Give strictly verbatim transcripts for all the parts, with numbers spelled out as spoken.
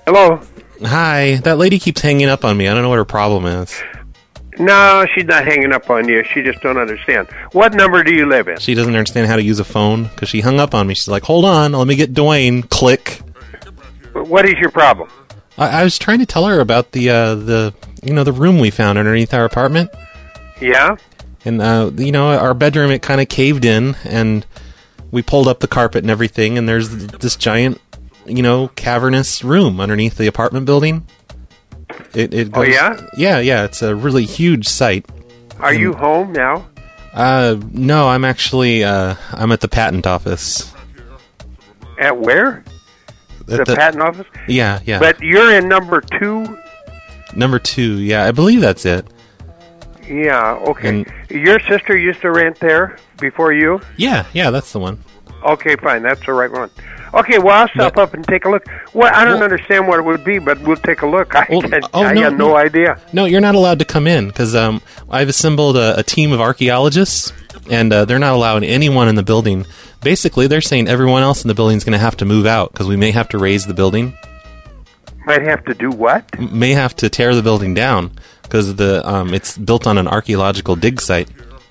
Hello? Hi. That lady keeps hanging up on me. I don't know what her problem is. No, she's not hanging up on you. She just don't understand. What number do you live in? She doesn't understand how to use a phone because she hung up on me. She's like, hold on, let me get Dwayne. Click. What is your problem? I, I was trying to tell her about the, uh, the, you know, the room we found underneath our apartment. Yeah? And, uh, you know, our bedroom, it kind of caved in, and we pulled up the carpet and everything, and there's this giant, you know, cavernous room underneath the apartment building. It, it goes, oh, yeah? Yeah, yeah, it's a really huge site. Are and, you home now? Uh, no, I'm actually, uh, I'm at the patent office. At where? At the, the patent office? Yeah, yeah. But you're in number two? Number two, yeah, I believe that's it. Yeah, okay. And, your sister used to rent there before you? Yeah, yeah, that's the one. Okay, fine, that's the right one. Okay, well, I'll stop but, up and take a look. Well, I don't well, understand what it would be, but we'll take a look. I, well, I, oh, I no, got no, no idea. No, you're not allowed to come in, because um, I've assembled a, a team of archaeologists, and uh, they're not allowing anyone in the building. Basically, they're saying everyone else in the building is going to have to move out, because we may have to raise the building. Might have to do what? M- may have to tear the building down, because the um, it's built on an archaeological dig site.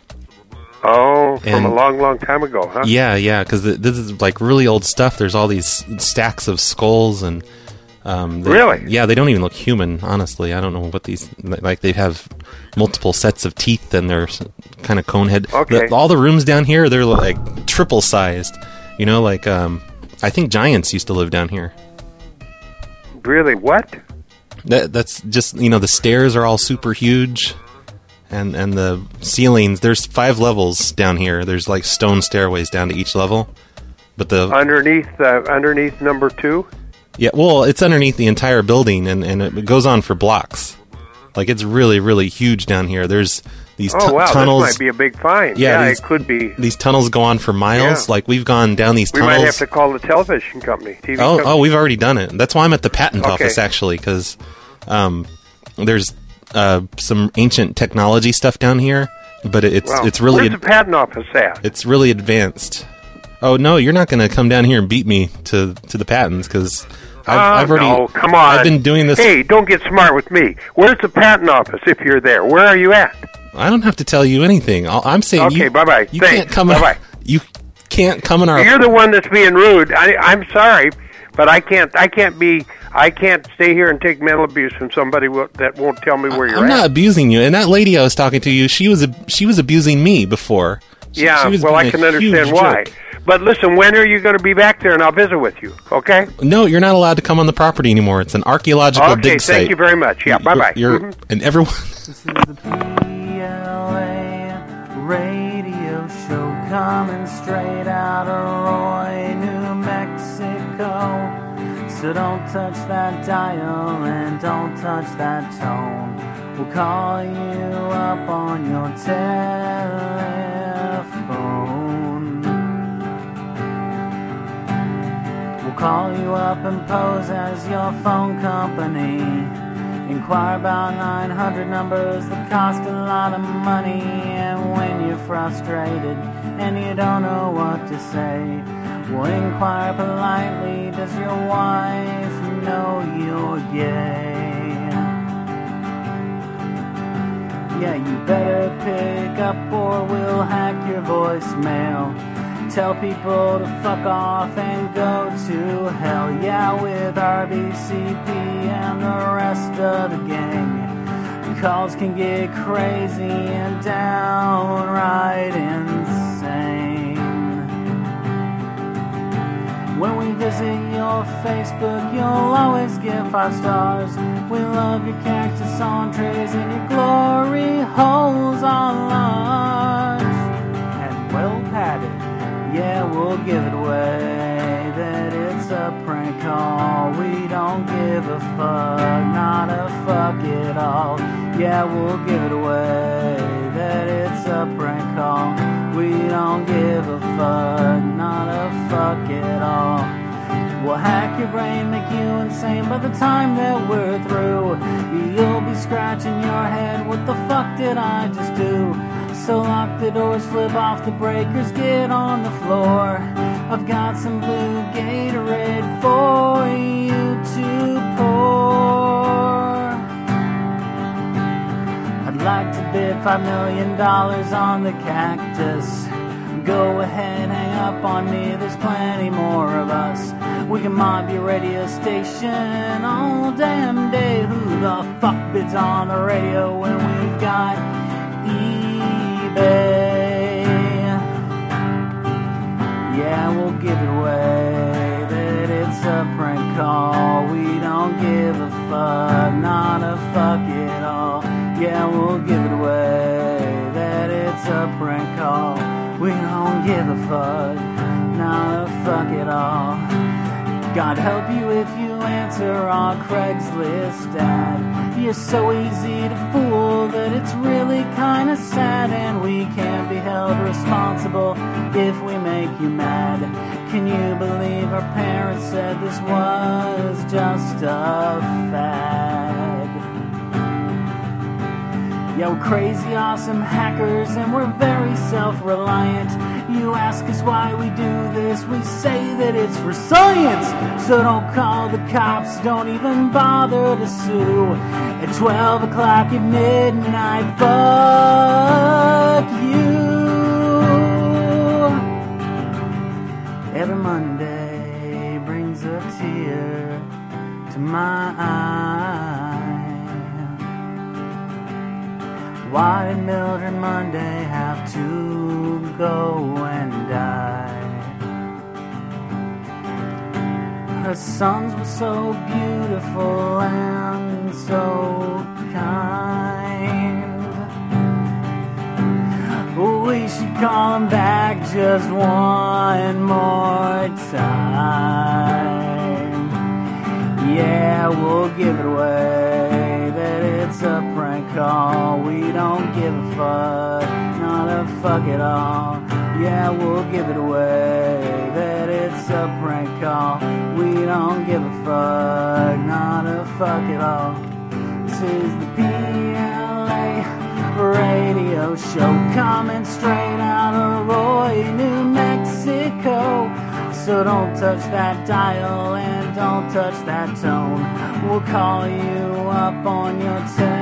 Oh, from and, a long, long time ago, huh? Yeah, yeah, because this is like really old stuff. There's all these stacks of skulls and... Um, they, really? Yeah, they don't even look human, honestly. I don't know what these... Like, they have multiple sets of teeth and they're kind of cone head. Okay. The, all the rooms down here, they're like triple-sized. You know, like, um, I think giants used to live down here. Really? What? That, that's just, you know, the stairs are all super huge. And and the ceilings, there's five levels down here. There's like stone stairways down to each level. But the underneath uh, underneath number two? Yeah, well, it's underneath the entire building, and, and it goes on for blocks. Like, it's really, really huge down here. There's these oh, tu- wow, tunnels. This might be a big find. Yeah, yeah these, it could be. These tunnels go on for miles. Yeah. Like, we've gone down these we tunnels. We might have to call the television company. T V oh, company. oh, we've already done it. That's why I'm at the patent okay. office, actually, because um, there's uh, some ancient technology stuff down here, but it's wow. it's really... Where's the patent office at? It's really advanced. Oh, no, you're not going to come down here and beat me to, to the patents, because... I've, uh, I've already, no, come on. I've been doing this... Hey, don't get smart with me. Where's the patent office if you're there? Where are you at? I don't have to tell you anything. I'll, I'm saying okay, you, bye-bye. you Thanks. can't come bye-bye. in, you can't come in our... You're the one that's being rude. I, I'm sorry, but I can't I can't be... I can't stay here and take mental abuse from somebody w- that won't tell me where you're I'm at. I'm not abusing you. And that lady I was talking to you, she was a, she was abusing me before. She, yeah, she was well, I being can a understand huge why. jerk. But listen, when are you going to be back there, and I'll visit with you, okay? No, you're not allowed to come on the property anymore. It's an archaeological okay, dig site. Okay, thank you very much. Yeah, bye-bye. You're, mm-hmm. And everyone... This is the P L A radio show coming straight out of Roy, New Mexico. So don't touch that dial and don't touch that tone. We'll call you up on your telephone. We'll call you up and pose as your phone company. Inquire about nine hundred numbers that cost a lot of money. And when you're frustrated and you don't know what to say, we'll inquire politely, does your wife know you're gay? Yeah, you better pick up or we'll hack your voicemail. Tell people to fuck off and go to hell. Yeah, with R B C P and the rest of the gang, calls can get crazy and downright insane. When we visit your Facebook, you'll always give five stars. We love your cactus entrees and your glory holes are large and well padded. Yeah, we'll give it away that it's a prank call. We don't give a fuck, not a fuck at all. Yeah, we'll give it away that it's a prank call. We don't give a fuck, not a fuck at all. We'll hack your brain, make you insane by the time that we're through. You'll be scratching your head, what the fuck did I just do? So lock the doors, flip off the breakers, get on the floor. I've got some blue Gatorade for you to pour. five million dollars on the cactus. Go ahead, hang up on me, there's plenty more of us. We can mob your radio station all damn day. Who the fuck bids on the radio when we've got eBay? Yeah, we'll give it away that it's a prank call. We don't give a fuck, not a fuck at all. Yeah, we'll give it away that it's a prank call. We don't give a fuck, not a fuck at all. God help you if you answer our Craigslist ad. You're so easy to fool that it's really kinda sad, and we can't be held responsible if we make you mad. Can you believe our parents said this was just a fad? Yeah, we're crazy awesome hackers and we're very self-reliant. You ask us why we do this, we say that it's for science. So don't call the cops, don't even bother to sue. At twelve o'clock at midnight, fuck you. Every Monday brings a tear to my eye. Why did Mildred Monday have to go and die? Her sons were so beautiful and so kind. We should call him back just one more time. Yeah, we'll give it away that it's a prank call. We don't give a fuck, not a fuck at all. Yeah, we'll give it away that it's a prank call. We don't give a fuck, not a fuck at all. This is the P L A radio show coming straight out of Roy, New Mexico. So don't touch that dial and don't touch that tone. We'll call you up on your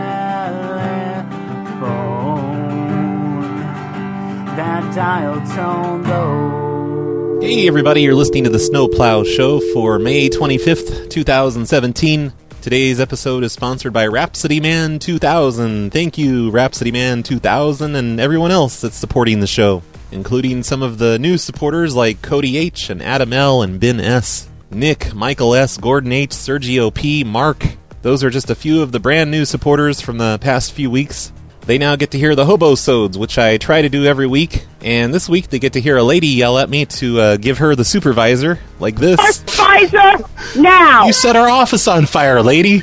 telephone. That dial tone though. Hey everybody, you're listening to the Snowplow Show for May twenty-fifth, twenty seventeen. Today's episode is sponsored by Rhapsody Man two thousand. Thank you, Rhapsody Man two thousand, and everyone else that's supporting the show, including some of the new supporters like Cody H. and Adam L. and Ben S., Nick, Michael S., Gordon H., Sergio P., Mark. Those are just a few of the brand new supporters from the past few weeks. They now get to hear the Hobo-sodes, which I try to do every week, and this week they get to hear a lady yell at me to uh, give her the supervisor, like this. Supervisor, now! You set our office on fire, lady!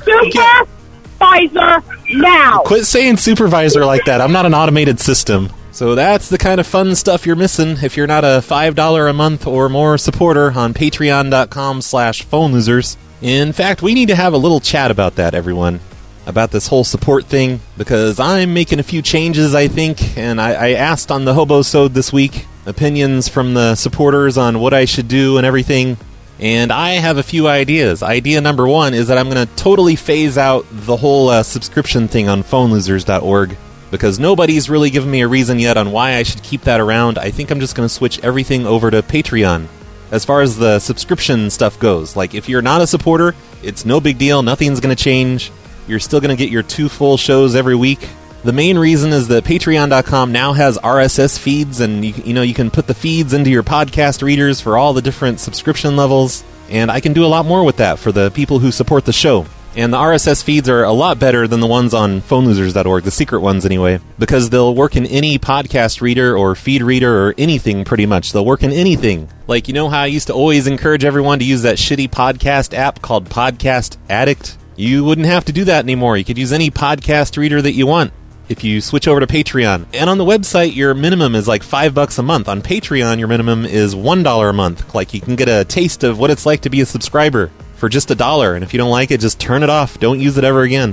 Supervisor, now! Quit saying supervisor like that. I'm not an automated system. So that's the kind of fun stuff you're missing if you're not a five dollars a month or more supporter on patreon.com slash phone losers. In fact, we need to have a little chat about that, everyone. About this whole support thing, because I'm making a few changes, I think, and I, I asked on the Hobo-sode this week opinions from the supporters on what I should do and everything, and I have a few ideas. Idea number one is that I'm going to totally phase out the whole uh, subscription thing on phone losers dot org, because nobody's really given me a reason yet on why I should keep that around. I think I'm just going to switch everything over to Patreon. As far as the subscription stuff goes, like if you're not a supporter, it's no big deal, nothing's going to change. You're still going to get your two full shows every week. The main reason is that patreon dot com now has R S S feeds, and you, you know you can put the feeds into your podcast readers for all the different subscription levels, and I can do a lot more with that for the people who support the show. And the R S S feeds are a lot better than the ones on phone losers dot org, the secret ones anyway, because they'll work in any podcast reader or feed reader or anything pretty much. They'll work in anything. Like, you know how I used to always encourage everyone to use that shitty podcast app called Podcast Addict? You wouldn't have to do that anymore. You could use any podcast reader that you want if you switch over to Patreon. And on the website, your minimum is like five bucks a month. On Patreon, your minimum is one dollar a month. Like, you can get a taste of what it's like to be a subscriber for just a dollar. And if you don't like it, just turn it off. Don't use it ever again.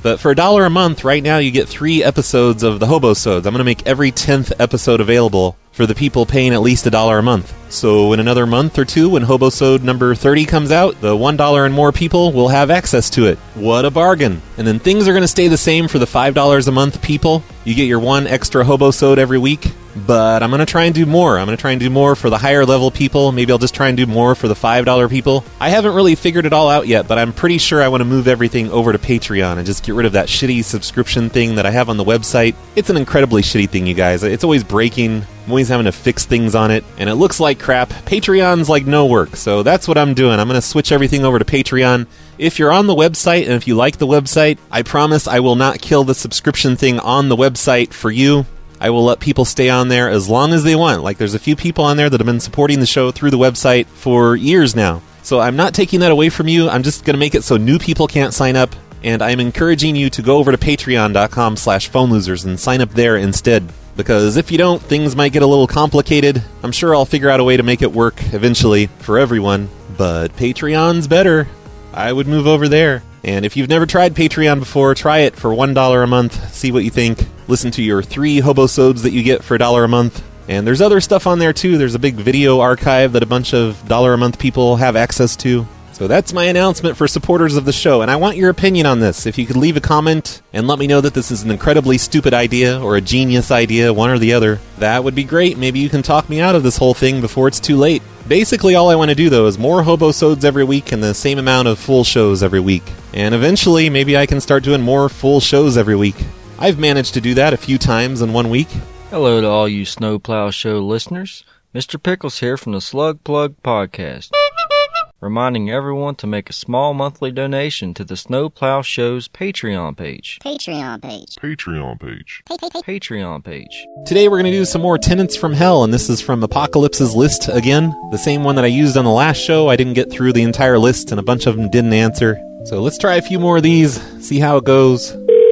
But for a dollar a month, right now you get three episodes of the Hobosodes. I'm going to make every tenth episode available for the people paying at least a dollar a month. So in another month or two, when Hobosode number thirty comes out, the one dollar and more people will have access to it. What a bargain. And then things are going to stay the same for the five dollars a month people. You get your one extra Hobosode every week. But I'm going to try and do more. I'm going to try and do more for the higher level people. Maybe I'll just try and do more for the five dollar people. I haven't really figured it all out yet, but I'm pretty sure I want to move everything over to Patreon and just get rid of that shitty subscription thing that I have on the website. It's an incredibly shitty thing, you guys. It's always breaking. I'm always having to fix things on it, and it looks like crap. Patreon's like no work, so that's what I'm doing. I'm going to switch everything over to Patreon. If you're on the website, and if you like the website, I promise I will not kill the subscription thing on the website for you. I will let people stay on there as long as they want. Like, there's a few people on there that have been supporting the show through the website for years now. So I'm not taking that away from you. I'm just going to make it so new people can't sign up. And I'm encouraging you to go over to patreon.com slash phone losers and sign up there instead. Because if you don't, things might get a little complicated. I'm sure I'll figure out a way to make it work eventually for everyone. But Patreon's better. I would move over there. And if you've never tried Patreon before, try it for one dollar a month. See what you think. Listen to your three Hobosodes that you get for a dollar a month. And there's other stuff on there, too. There's a big video archive that a bunch of dollar a month people have access to. So that's my announcement for supporters of the show. And I want your opinion on this. If you could leave a comment and let me know that this is an incredibly stupid idea or a genius idea, one or the other, that would be great. Maybe you can talk me out of this whole thing before it's too late. Basically, all I want to do, though, is more Hobosodes every week and the same amount of full shows every week. And eventually, maybe I can start doing more full shows every week. I've managed to do that a few times in one week. Hello to all you Snowplow Show listeners. Mister Pickles here from the Slug Plug Podcast. Reminding everyone to make a small monthly donation to the Snowplow Show's Patreon page. Patreon page. Patreon page. Patreon page. Today we're going to do some more Tenants from Hell, and this is from Apocalypse's list again. The same one that I used on the last show. I didn't get through the entire list, and a bunch of them didn't answer. So let's try a few more of these, see how it goes.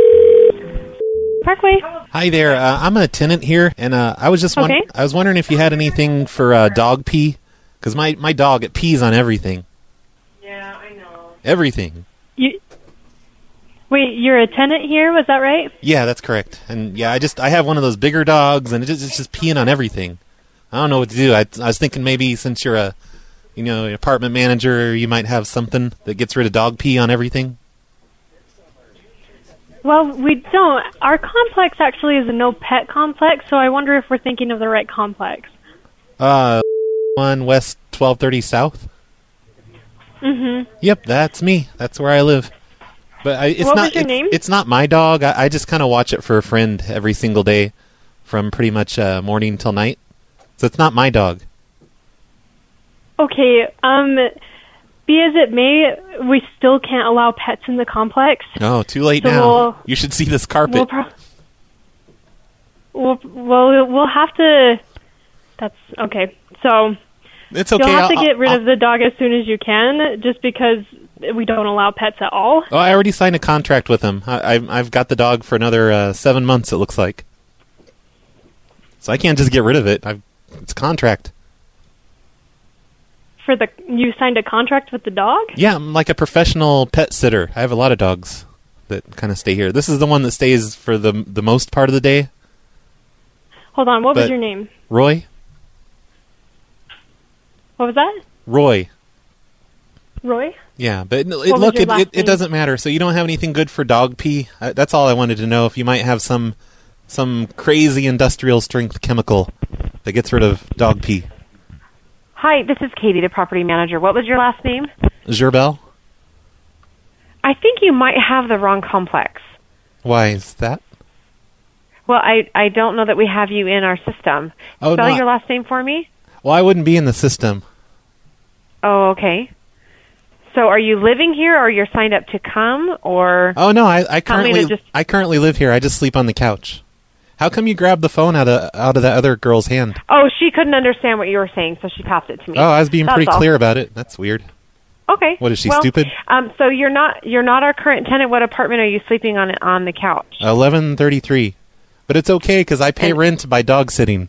Parkway. Hi there. Uh, I'm a tenant here, and uh, I was just won- Okay. I was wondering if you had anything for uh, dog pee, because my, my dog, it pees on everything. Yeah, I know. Everything. You Wait, you're a tenant here, was that right? Yeah, that's correct. And yeah, I just I have one of those bigger dogs, and it just, it's just peeing on everything. I don't know what to do. I, I was thinking maybe since you're a, you know, an apartment manager, you might have something that gets rid of dog pee on everything. Well, we don't. Our complex actually is a no-pet complex, so I wonder if we're thinking of the right complex. Uh, one West twelve thirty South. Mm-hmm. Yep, that's me. That's where I live. But I, it's What not. was your it's, name? it's not my dog. I, I just kind of watch it for a friend every single day, from pretty much uh, morning till night. So it's not my dog. Okay, um, be as it may, we still can't allow pets in the complex. Oh, too late So now. we'll- You should see this carpet. We'll, pro- we'll, well, we'll have to... That's... Okay, so... it's okay. You'll have to I'll- get rid I'll- of the dog as soon as you can, just because we don't allow pets at all. Oh, I already signed a contract with him. I, I've, I've got the dog for another uh, seven months, it looks like. So I can't just get rid of it. I've, it's a contract. For the you signed a contract with the dog? Yeah, I'm like a professional pet sitter. I have a lot of dogs that kind of stay here. This is the one that stays for the the most part of the day. Hold on, what was But- your name? Roy? What was that? Roy. Roy? Yeah, but it, was look, your it, last it, it name? doesn't matter. So you don't have anything good for dog pee? Uh, that's all I wanted to know. If you might have some some crazy industrial strength chemical that gets rid of dog pee. Hi, this is Katie, the property manager. What was your last name? Gerbel? I think you might have the wrong complex. Why is that? Well, I, I don't know that we have you in our system. Oh, Spell no, I- your last name for me? Well, I wouldn't be in the system. Oh, okay. So are you living here, or you're signed up to come, or... Oh no, I, I Tell me to currently just- I currently live here. I just sleep on the couch. How come you grabbed the phone out of out of that other girl's hand? Oh, she couldn't understand what you were saying, so she passed it to me. Oh, I was being That's pretty all. clear about it. That's weird. Okay. What, is she well, stupid? Um, so you're not you're not our current tenant. What apartment are you sleeping on on the couch? Eleven thirty three, but it's okay because I pay And- rent by dog sitting.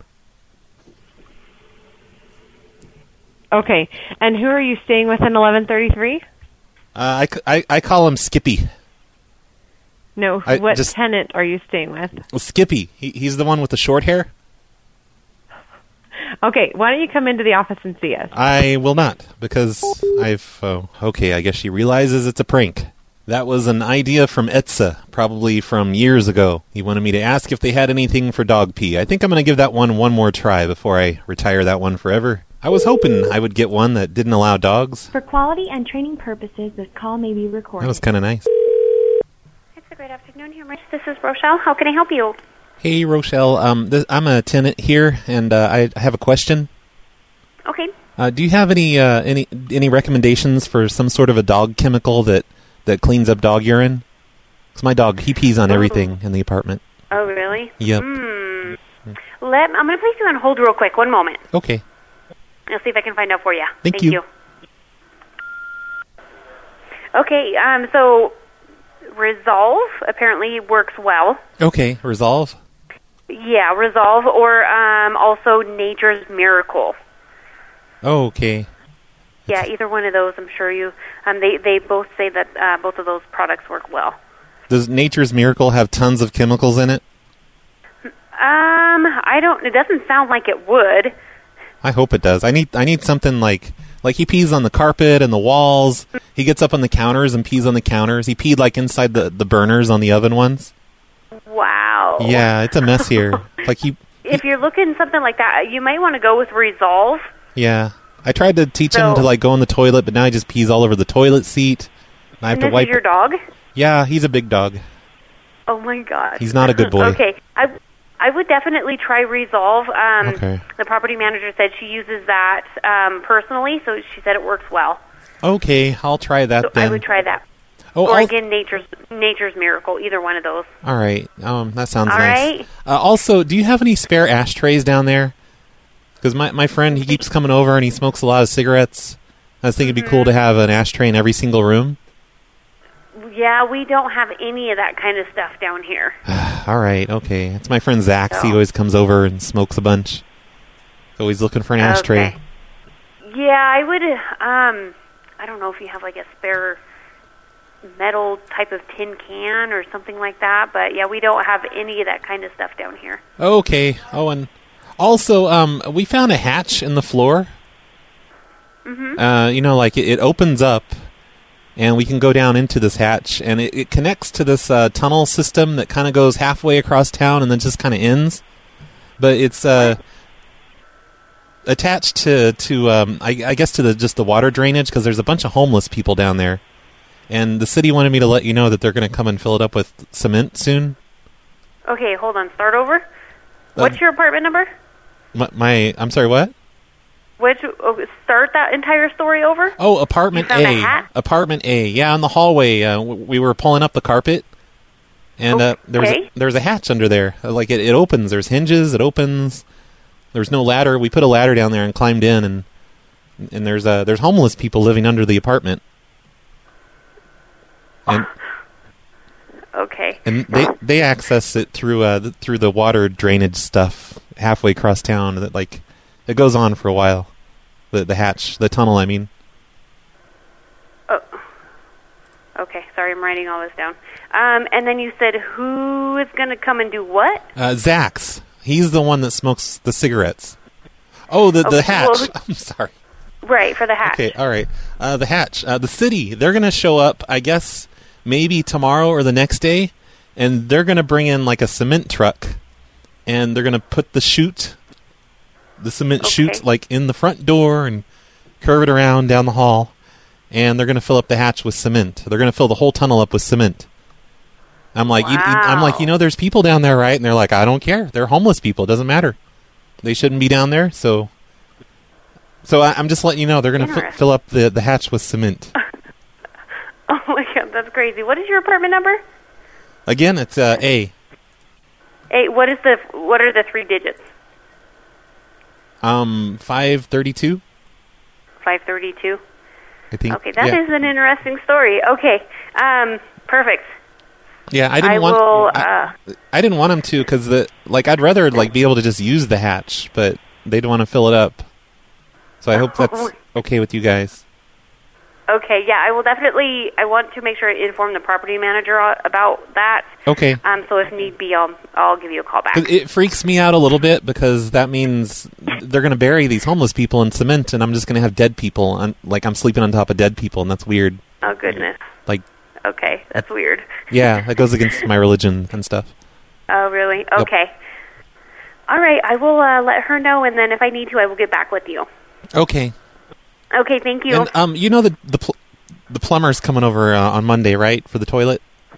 Okay. And who are you staying with in eleven thirty-three? Uh, I, c- I, I call him Skippy. No, I what just- tenant are you staying with? Well, Skippy. He, he's the one with the short hair. Okay, why don't you come into the office and see us? I will not, because I've... Oh, okay, I guess she realizes it's a prank. That was an idea from Etza, probably from years ago. He wanted me to ask if they had anything for dog pee. I think I'm going to give that one one more try before I retire that one forever. I was hoping I would get one that didn't allow dogs. For quality and training purposes, this call may be recorded. That was kind of nice. It's a great afternoon here, Mitch. This is Rochelle. How can I help you? Hey, Rochelle. Um, th- I'm a tenant here, and uh, I have a question. Okay. Uh, do you have any uh, any any recommendations for some sort of a dog chemical that, that cleans up dog urine? Because my dog, he pees on everything in the apartment. Oh, really? Yep. Hmm. Let, I'm going to place you on hold real quick. One moment. Okay. I'll see if I can find out for you. Thank you. Okay, um, so Resolve apparently works well. Okay, Resolve. Yeah, Resolve, or um, also Nature's Miracle. Oh, okay. Yeah, either one of those. I'm sure you. Um, they they both say that uh, both of those products work well. Does Nature's Miracle have tons of chemicals in it? Um, I don't. It doesn't sound like it would. I hope it does. I need I need something like like he pees on the carpet and the walls. He gets up on the counters and pees on the counters. He peed like inside the, the burners on the oven ones. Wow. Yeah, it's a mess here. Like he. If you're looking something like that, you might want to go with Resolve. Yeah, I tried to teach So- him to like go in the toilet, but now he just pees all over the toilet seat. And I have And to this wipe. is your dog? Yeah, he's a big dog. Oh my God. He's not a good boy. Okay, I I would definitely try Resolve. Um, Okay. The property manager said she uses that um, personally, so she said it works well. Okay, I'll try that So then. I would try that. Oh, or I'll- again, Nature's Nature's Miracle. Either one of those. All right. Um, that sounds All nice. right. Uh, also, do you have any spare ashtrays down there? Because my my friend, he keeps coming over and he smokes a lot of cigarettes. I was thinking it'd be cool to have an ashtray in every single room. Yeah, we don't have any of that kind of stuff down here. All right. Okay. It's my friend Zach. He So- always comes over and smokes a bunch. Always looking for an ashtray. Okay. Yeah, I would. Um, I don't know if you have like a spare metal type of tin can or something like that, but yeah, we don't have any of that kind of stuff down here. Okay. Oh, and also, um, we found a hatch in the floor. Mm-hmm. Uh, you know, like it, it opens up, and we can go down into this hatch, and it, it connects to this uh, tunnel system that kind of goes halfway across town and then just kind of ends. But it's uh, attached to to um, I, I guess to the just the water drainage because there's a bunch of homeless people down there, and the city wanted me to let you know that they're going to come and fill it up with cement soon. Okay, hold on. Start over. What's your apartment number? My, my I'm sorry, what? Which oh, start that entire story over? Oh, apartment You found A. a hat? Apartment A. Yeah, in the hallway. Uh, w- we were pulling up the carpet, and uh, there was Okay. a, there was a hatch under there. Uh, Like it, it opens. There's hinges. It opens. There's no ladder. We put a ladder down there and climbed in, and and there's uh, there's homeless people living under the apartment. And Okay. and they they access it through uh th- through the water drainage stuff halfway across town. That like it goes on for a while. The the hatch, the tunnel. I mean. Oh. Okay, sorry, I'm writing all this down. Um, and then you said who is going to come and do what? Uh, Zach's. He's the one that smokes the cigarettes. Oh, the the Okay, hatch. well- I'm sorry. Right, for the hatch. Okay, all right. Uh, the hatch. Uh, the city. They're gonna show up. I guess maybe tomorrow or the next day, and they're gonna bring in like a cement truck, and they're gonna put the chute, the cement Okay. chute, like in the front door and curve it around down the hall, and they're gonna fill up the hatch with cement. They're gonna fill the whole tunnel up with cement. I'm like, you, you, I'm like, you know, there's people down there, right? And they're like, I don't care. They're homeless people. It doesn't matter. They shouldn't be down there. So, so I, I'm just letting you know they're going to Interesting. f- fill up the, the hatch with cement. Oh my God, that's crazy. What is your apartment number? Again, it's uh, A. Hey, what is the what are the three digits? Um, five thirty-two. Five thirty-two. I think. Okay, that is yeah. an interesting story. Okay, um, perfect. Yeah, I didn't I want. will. I, Uh, I didn't want them to because the like I'd rather like be able to just use the hatch, but they'd want to fill it up. So I hope that's okay with you guys. Okay, yeah, I will definitely. I want to make sure I inform the property manager a- about that. Okay. Um, so if need be, I'll I'll give you a call back. 'Cause it freaks me out a little bit because that means they're going to bury these homeless people in cement, and I'm just going to have dead people. On, like I'm sleeping on top of dead people, and that's weird. Oh goodness. Like. Okay, that's weird. Yeah, that goes against my religion and stuff. Oh really? Okay. Yep. All right, I will uh, let her know, and then if I need to, I will get back with you. Okay. Okay, thank you. And, um, you know the the pl- the plumber's coming over uh, on Monday, right, for the toilet?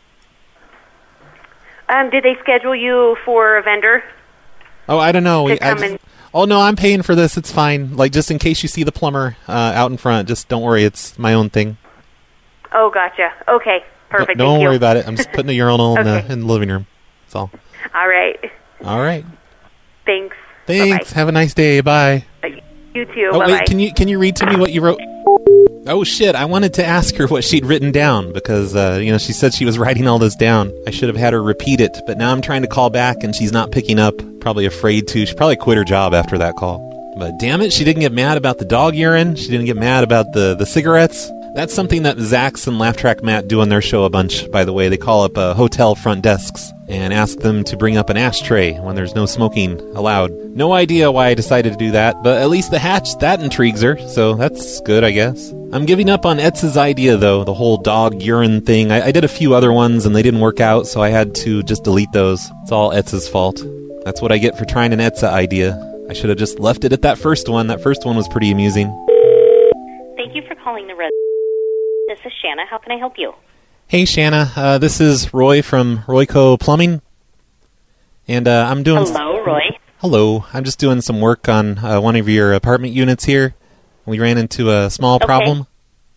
Um, did they schedule you for a vendor? Oh, I don't know. To We, I come just, and- oh no, I'm paying for this. It's fine. Like just in case you see the plumber uh, out in front, just don't worry. It's my own thing. Oh, gotcha. Okay, perfect. No, don't thank worry you. about it. I'm just putting a urinal in, Okay. the, in the living room. That's all. All right. All right. Thanks. Thanks. Have a nice day. Bye. Bye. You too. Oh Bye-bye. wait, can you can you read to me what you wrote? Oh shit! I wanted to ask her what she'd written down because uh, you know she said she was writing all this down. I should have had her repeat it, but now I'm trying to call back and she's not picking up. Probably afraid to. She probably quit her job after that call. But damn it, she didn't get mad about the dog urine. She didn't get mad about the the cigarettes. That's something that Zax and Laugh Track Matt do on their show a bunch, by the way. They call up uh, hotel front desks and ask them to bring up an ashtray when there's no smoking allowed. No idea why I decided to do that, but at least the hatch, that intrigues her, so that's good, I guess. I'm giving up on Etz's idea, though, the whole dog urine thing. I, I did a few other ones, and they didn't work out, so I had to just delete those. It's all Etz's fault. That's what I get for trying an Etza idea. I should have just left it at that first one. That first one was pretty amusing. Thank you for calling the Red. This is Shanna. How can I help you? Hey, Shanna. Uh, this is Roy from Royco Plumbing. And uh, I'm doing... Hello, Roy. Hello. I'm just doing some work on uh, one of your apartment units here. We ran into a small Okay. problem.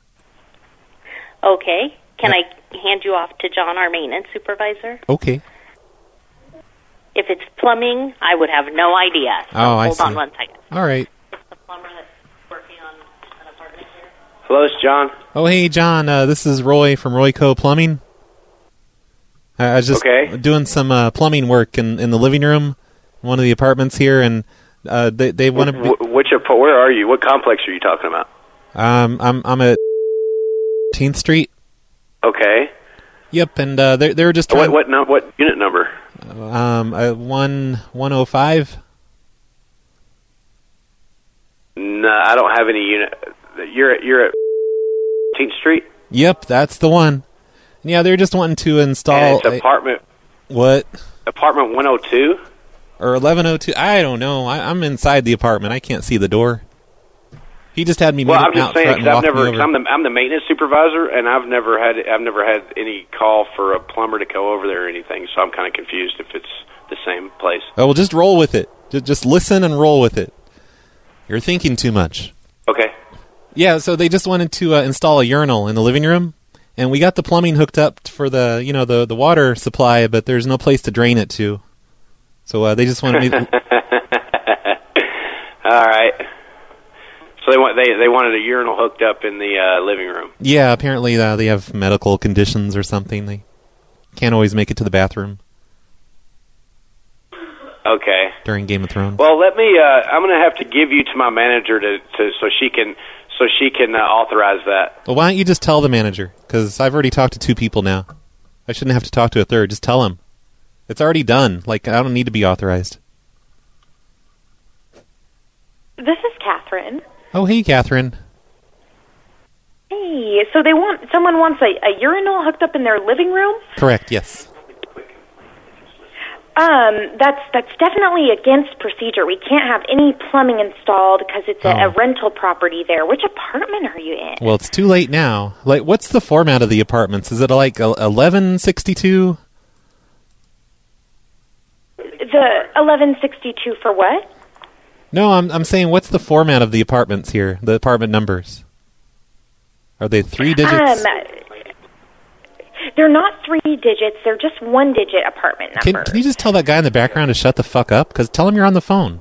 Okay. Can I hand you off to John, our maintenance supervisor? Okay. If it's plumbing, I would have no idea. So Oh, I hold on see. one second. All right. The plumber that's working on an apartment here. Hello, it's John. Oh, hey, John. Uh, this is Roy from Royco Plumbing. I I was just Okay. doing some uh, plumbing work in, in the living room, in one of the apartments here, and uh, they they want to. Be- Wh- which ap- where are you? What complex are you talking about? um, I'm I'm at Teenth Street. Okay. Yep, and uh, they they were just What trying. what, no, what unit number? Um, uh, one one oh five. No, I don't have any unit. You're at, you're at Teenth Street. Yep, that's the one. Yeah, they're just wanting to install And it's a- apartment what apartment one oh two. or eleven oh two. I don't know. I, I'm inside the apartment. I can't see the door. He just had me meet Well, him I'm just out saying front 'cause and I've walk me never over. 'cause I'm the I'm the maintenance supervisor, and I've never had I've never had any call for a plumber to go over there or anything. So I'm kind of confused if it's the same place. Oh, well, just roll with it. Just, just listen and roll with it. You're thinking too much. Okay. Yeah, so they just wanted to uh, install a urinal in the living room, and we got the plumbing hooked up for the you know the the water supply, but there's no place to drain it to. So uh, they just wanted me. To, All right. So they want they they wanted a urinal hooked up in the uh, living room. yeah, apparently uh, they have medical conditions or something. They can't always make it to the bathroom Okay. during Game of Thrones. Well, let me. Uh, I'm going to have to give you to my manager to, to so she can so she can uh, authorize that. Well, why don't you just tell the manager? Because I've already talked to two people now. I shouldn't have to talk to a third. Just tell him. It's already done. Like, I don't need to be authorized. This is Catherine. Oh, hey, Catherine. Hey, so they want someone wants a, a urinal hooked up in their living room? Correct, yes. Um, that's that's definitely against procedure. We can't have any plumbing installed because it's a, Oh. a rental property there. Which apartment are you in? Well, it's too late now. Like, what's the format of the apartments? Is it like eleven sixty-two? The eleven sixty-two for what? No, I'm I'm saying what's the format of the apartments here? The apartment numbers. Are they three digits? Um, they're not three digits. They're just one digit apartment Can, numbers. can you just tell that guy in the background to shut the fuck up? Because tell him you're on the phone.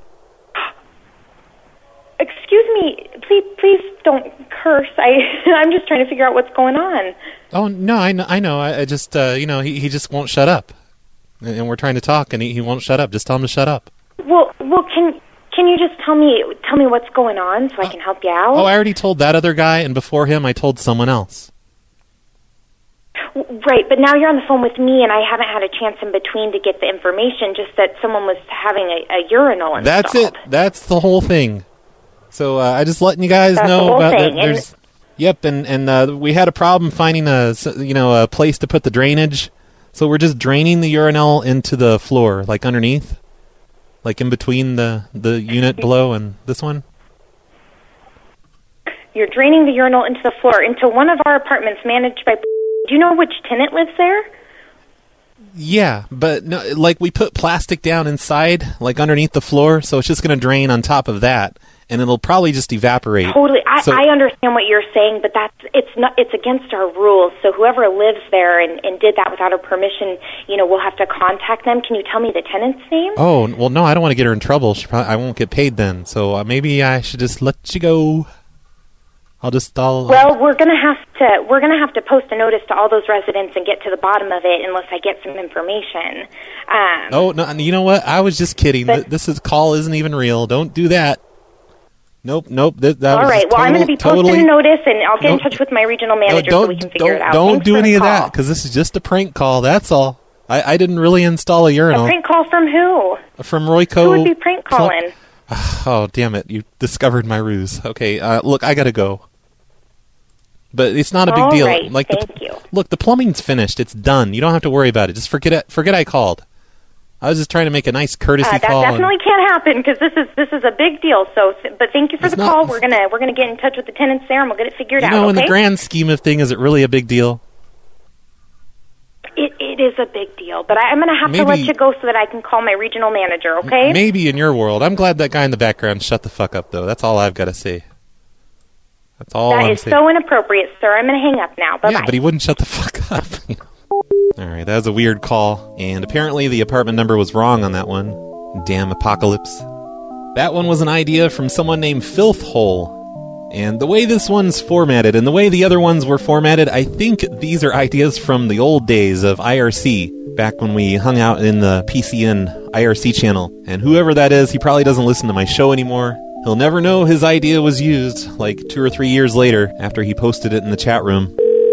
Excuse me. Please, please don't curse. I I'm just trying to figure out what's going on. Oh, no, I know. I, know. I, I just, uh, you know, he, he just won't shut up. And and we're trying to talk, and he, he won't shut up. Just tell him to shut up. Well, well, can Can you just tell me tell me what's going on so I can help you out? Oh, I already told that other guy, and before him, I told someone else. Right, but now you're on the phone with me, and I haven't had a chance in between to get the information, just that someone was having a, a urinal installed. That's it. That's the whole thing. So uh, I just letting you guys That's know the whole about thing. that. There's, yep, and and uh, we had a problem finding a s- you know a place to put the drainage, so we're just draining the urinal into the floor, like underneath, like in between the the unit below and this one. You're draining the urinal into the floor, into one of our apartments managed by... Do you know which tenant lives there? Yeah, but no, like we put plastic down inside, like underneath the floor, so it's just going to drain on top of that, and it'll probably just evaporate. Totally. I, So- I understand what you're saying, but that's it's not it's against our rules. So whoever lives there and, and did that without our permission, you know, we'll have to contact them. Can you tell me the tenant's name? Oh, well, no, I don't want to get her in trouble. She probably, I won't get paid then, so uh, maybe I should just let you go. I'll just, I'll... Well, we're gonna have to we're gonna have to post a notice to all those residents and get to the bottom of it unless I get some information. Um, Oh, no, you know what? I was just kidding. But- Th- this is call isn't even real. Don't do that. Nope, nope. Th- that all was right. Well, I'm total- going to be posting totally, a notice, and I'll get in Nope. touch with my regional No, manager don't, so we can figure don't, it out. Don't Thanks do for the any of call. that, because this is just a prank call. That's all. I, I didn't really install a A urinal. prank call from who? From Royco. Who would be prank calling? Oh, damn it. You discovered my ruse. Okay, uh, look, I gotta go. But it's not a big All deal. right, Like thank the, you. Look, the plumbing's finished. It's done. You don't have to worry about it. Just forget it. Forget I called. I was just trying to make a nice courtesy Uh, that call. and- definitely can't happen because this is this is a big deal. So, but thank you for It's the not- call. We're gonna we're gonna get in touch with the tenants there, and we'll get it figured you out. know, in okay? the grand scheme of thing, is it really a big deal? it it is a big deal, but I, I'm gonna have to let Maybe- you go so that I can call my regional manager. Okay? Maybe in your world. I'm glad that guy in the background shut the fuck up, though. That's all I've got to say. That's all That I'm is saying. so inappropriate, sir. I'm gonna hang up now. Bye Yeah, bye. but he wouldn't shut the fuck up. you know. All right, that was a weird call, and apparently the apartment number was wrong on that one. Damn apocalypse. That one was an idea from someone named Filthhole. And the way this one's formatted, and the way the other ones were formatted, I think these are ideas from the old days of I R C, back when we hung out in the P C N I R C channel. And whoever that is, he probably doesn't listen to my show anymore. He'll never know his idea was used, like two or three years later, after he posted it in the chat room.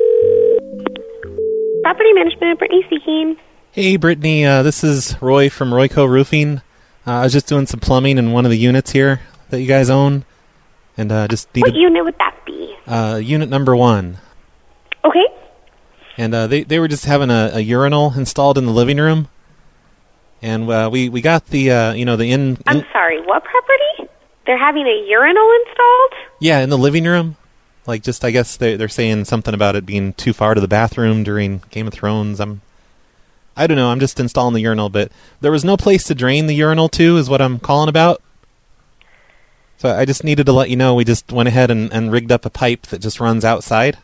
Property management, Brittany speaking. Hey, Brittany, uh, this is Roy from Royco Roofing. Uh, I was just doing some plumbing in one of the units here that you guys own, and uh, just What needed unit would that be? uh, unit number one. Okay. And uh, they they were just having a, a urinal installed in the living room, and uh, we we got the uh, you know the in, in I'm sorry, what property? They're having a urinal installed? yeah in the living room. Like, just I guess they they're saying something about it being too far to the bathroom during Game of Thrones. I'm I don't know. I'm just installing the urinal, but there was no place to drain the urinal to, is what I'm calling about. So I just needed to let you know we just went ahead and, and rigged up a pipe that just runs outside.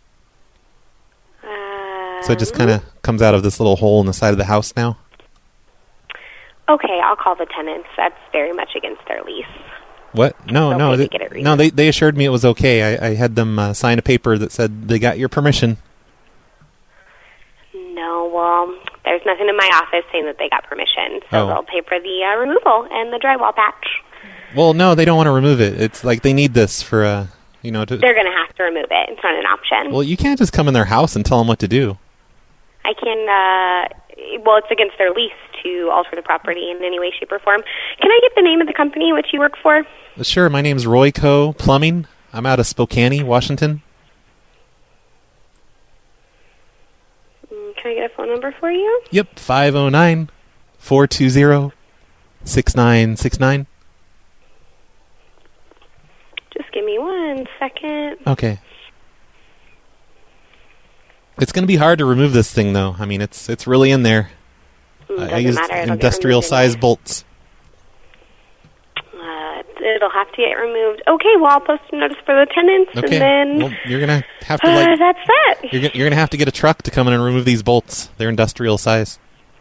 Um, So it just kind of comes out of this little hole in the side of the house now. Okay, I'll call the tenants. That's very much against their lease. What? No, It's no, okay to they, get it no. They they assured me it was okay. I, I had them uh, sign a paper that said they got your permission. No, well, there's nothing in my office saying that they got permission. So Oh. they'll pay for the uh, removal and the drywall patch. Well, no, they don't want to remove it. It's like they need this for uh, you know. To, They're going to have to remove it. It's not an option. well, you can't just come in their house and tell them what to do. I can, uh, well, it's against their lease to alter the property in any way, shape, or form. Can I get the name of the company which you work for? Sure, my name's Royco Plumbing. I'm out of Spokane, Washington. Mm, Can I get a phone number for you? Yep, five oh nine, four two zero, six nine six nine. Just give me one second. Okay. It's going to be hard to remove this thing, though. I mean, it's it's really in there. Mm, I, I doesn't used matter. It'll get industrial removed size bolts. Uh, it'll have to get removed. Okay, well, I'll post a notice for the tenants, Okay. and then Well, you're gonna have to uh, like that's that. you're gonna, you're gonna have to get a truck to come in and remove these bolts. They're industrial size.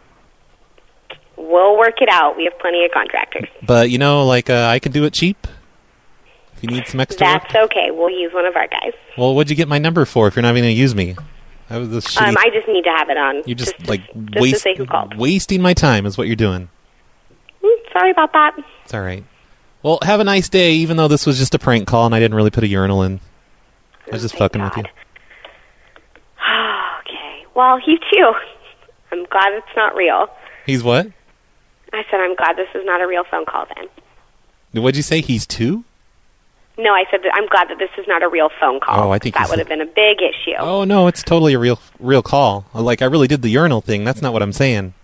We'll work it out. We have plenty of contractors. But you know, like uh, I can do it cheap. If you need some extra work. That's okay. We'll use one of our guys. Well, what'd you get my number for if you're not even gonna use me? I was this shitty. Um, I just need to have it on. You're just, just like just waste, to say who called. wasting my time is what you're doing. Mm, sorry about that. It's all right. Well, have a nice day, even though this was just a prank call and I didn't really put a urinal in. I was just fucking with you. Okay. Well, you too. I'm glad it's not real. He's what? I said I'm glad this is not a real phone call then. What'd you say? He's two? No, I said that I'm glad that this is not a real phone call. Oh, I think that you would said- have been a big issue. Oh, no, it's totally a real real call. Like, I really did the urinal thing. That's not what I'm saying.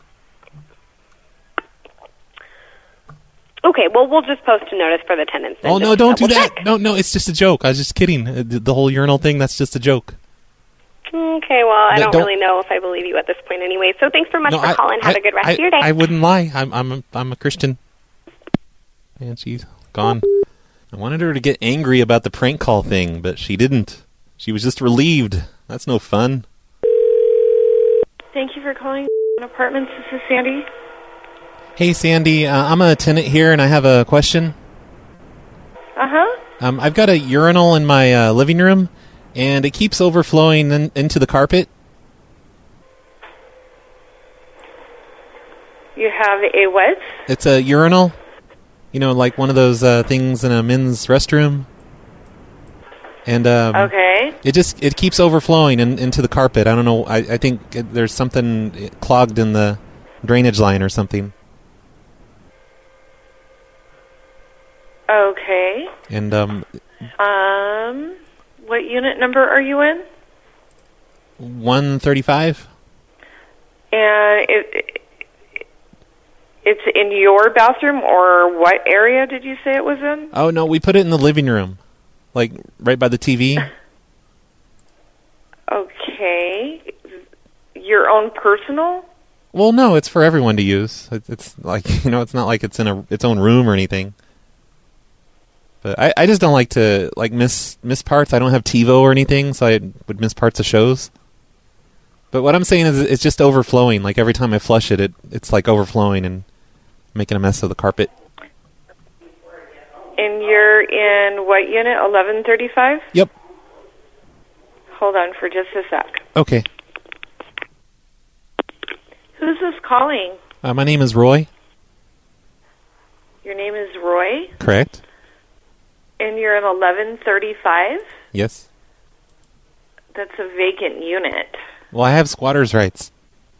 Okay, well, we'll just post a notice for the tenants. then Oh, no, just don't do double that. check. No, no, it's just a joke. I was just kidding. Uh, The the whole urinal thing, that's just a joke. Okay, well, I No, don't, don't- really know if I believe you at this point anyway. So thanks so much No, for I- calling. Have I- a good rest I, of your day. I wouldn't lie. I'm I'm a, I'm a Christian. And she's gone. I wanted her to get angry about the prank call thing, but she didn't. She was just relieved. That's no fun. Thank you for calling Apartments. This is Sandy. Hey, Sandy, uh, I'm a tenant here, and I have a question. Uh-huh. Um, I've got a urinal in my uh, living room, and it keeps overflowing in, into the carpet. You have a what? It's a urinal. You know, like one of those uh, things in a men's restroom. And um, Okay. it just it keeps overflowing in, into the carpet. I don't know. I, I think it, there's something clogged in the drainage line or something. Okay. And um, Um, what unit number are you in? one thirty-five. And it, it's in your bathroom, or what area did you say it was in? Oh no, we put it in the living room, like right by the T V. Okay. Your own personal? Well, no, it's for everyone to use. It, it's like you know, it's not like it's in a its own room or anything. But I, I just don't like to like miss miss parts. I don't have TiVo or anything, so I would miss parts of shows. But what I'm saying is, it's just overflowing. Like every time I flush it, it it's like overflowing and making a mess of the carpet. And you're in what unit? eleven thirty-five? Yep. Hold on for just a sec. Okay. Who's this calling? Uh, my name is Roy. Your name is Roy, Correct. and you're in eleven thirty-five? Yes. That's a vacant unit. Well, I have squatters' rights.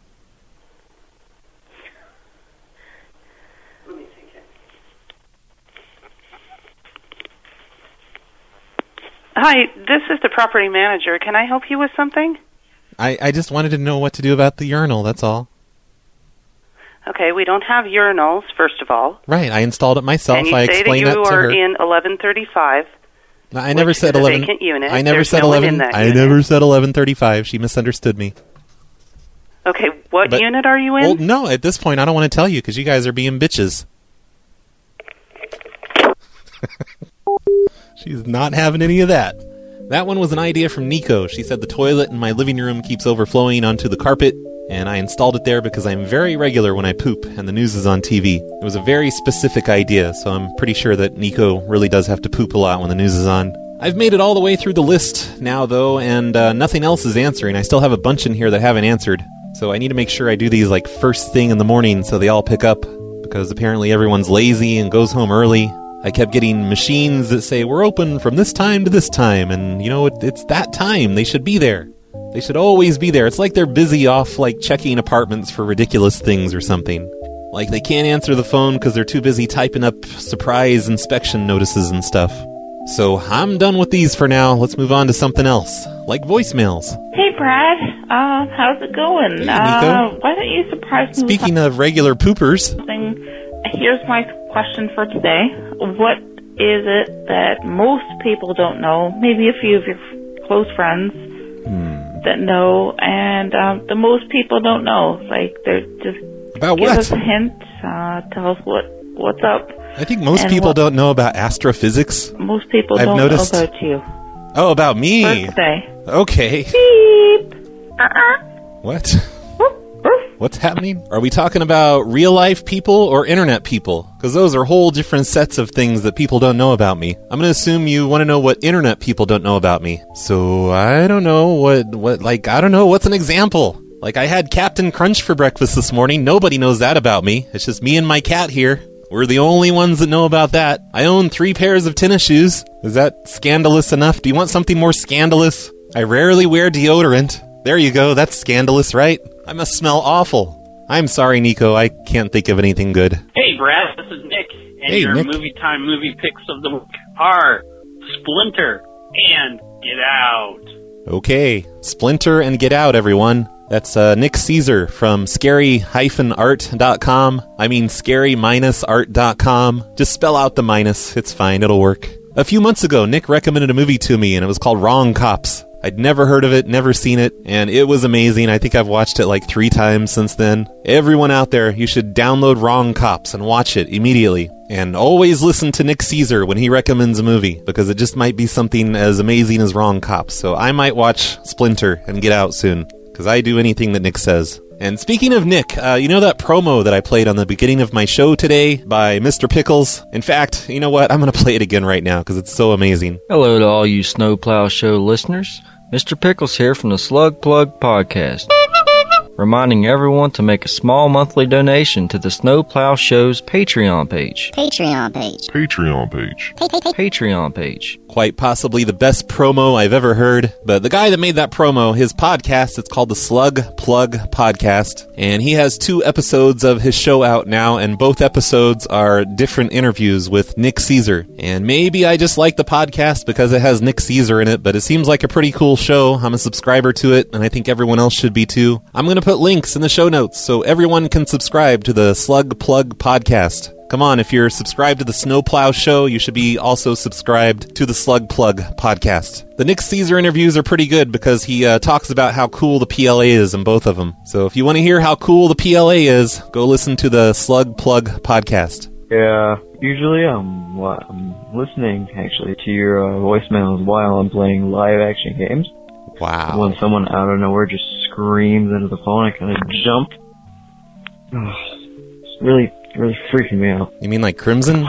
Hi, this is the property manager. Can I help you with something? I, I just wanted to know what to do about the urinal, that's all. Okay, we don't have urinals, first of all. Right, I installed it myself. And you I say that explained you that to are her. in eleven thirty-five. No, I never which said is a eleven. vacant unit. I never There's said no one eleven. in that I unit. never said eleven thirty-five. She misunderstood me. Okay, what But- unit are you in? Well, no, at this point, I don't want to tell you because you guys are being bitches. She's not having any of that. That one was an idea from Nico. She said the toilet in my living room keeps overflowing onto the carpet, and I installed it there because I'm very regular when I poop, and the news is on T V. It was a very specific idea, so I'm pretty sure that Nico really does have to poop a lot when the news is on. I've made it all the way through the list now, though, and uh, nothing else is answering. I still have a bunch in here that haven't answered, so I need to make sure I do these like first thing in the morning so they all pick up, because apparently everyone's lazy and goes home early. I kept getting machines that say, we're open from this time to this time, and, you know, it, it's that time. They should be there. They should always be there. It's like they're busy off, like, checking apartments for ridiculous things or something. Like they can't answer the phone because they're too busy typing up surprise inspection notices and stuff. So I'm done with these for now. Let's move on to something else, like voicemails. Hey, Brad. Uh, how's it going? Hey, Nico. Uh, why don't you surprise me Speaking of regular poopers, with something? Here's my question for today. What is it that most people don't know, maybe a few of your close friends that know, and um, the most people don't know? Like, they're just About give what? us a hint, uh, tell us what what's up. I think most And people what- don't know about astrophysics. Most people I've don't noticed. know about you. Oh, about me. For today. Okay. Beep. Uh-uh. What? What's happening? Are we talking about real life people or internet people? Because those are whole different sets of things that people don't know about me. I'm going to assume you want to know what internet people don't know about me. So I don't know what, what, like, I don't know. What's an example? Like, I had Captain Crunch for breakfast this morning. Nobody knows that about me. It's just me and my cat here. We're the only ones that know about that. I own three pairs of tennis shoes. Is that scandalous enough? Do you want something more scandalous? I rarely wear deodorant. There you go, that's scandalous, right? I must smell awful. I'm sorry, Nico, I can't think of anything good. Hey, Brad, this is Nick, and Hey, your Nick. movie time movie picks of the week are Splinter and Get Out. Okay, Splinter and Get Out, everyone. That's uh, Nick Caesar from scary art dot com. I mean scary art dot com. Just spell out the minus. It's fine. It'll work. A few months ago, Nick recommended a movie to me, and it was called Wrong Cops. I'd never heard of it, never seen it, and it was amazing. I think I've watched it like three times since then. Everyone out there, you should download Wrong Cops and watch it immediately. And always listen to Nick Caesar when he recommends a movie, because it just might be something as amazing as Wrong Cops. So I might watch Splinter and Get Out soon, because I do anything that Nick says. And speaking of Nick, uh, you know that promo that I played on the beginning of my show today by Mister Pickles? In fact, you know what? I'm going to play it again right now because it's so amazing. Hello to all you Snowplow Show listeners. Mister Pickles here from the Slug Plug Podcast. Reminding everyone to make a small monthly donation to the Snowplow Show's Patreon page. Patreon page. Patreon page. Patreon page. Quite possibly the best promo I've ever heard. But the guy that made that promo, his podcast, it's called the Slug Plug Podcast. And he has two episodes of his show out now, and both episodes are different interviews with Nick Caesar. And maybe I just like the podcast because it has Nick Caesar in it, but it seems like a pretty cool show. I'm a subscriber to it, and I think everyone else should be too. I'm going to put links in the show notes so everyone can subscribe to the Slug Plug Podcast. Come on, if you're subscribed to the Snowplow Show, you should be also subscribed to the Slug Plug Podcast. The Nick Caesar interviews are pretty good because he uh, talks about how cool the P L A is in both of them. So if you want to hear how cool the P L A is, go listen to the Slug Plug Podcast. Yeah, usually I'm, wa- I'm listening, actually, to your uh, voicemails while I'm playing live-action games. Wow. When someone out of nowhere just screams into the phone, I kind of jump. Oh, it's really... really freaking me out. You mean like Crimson?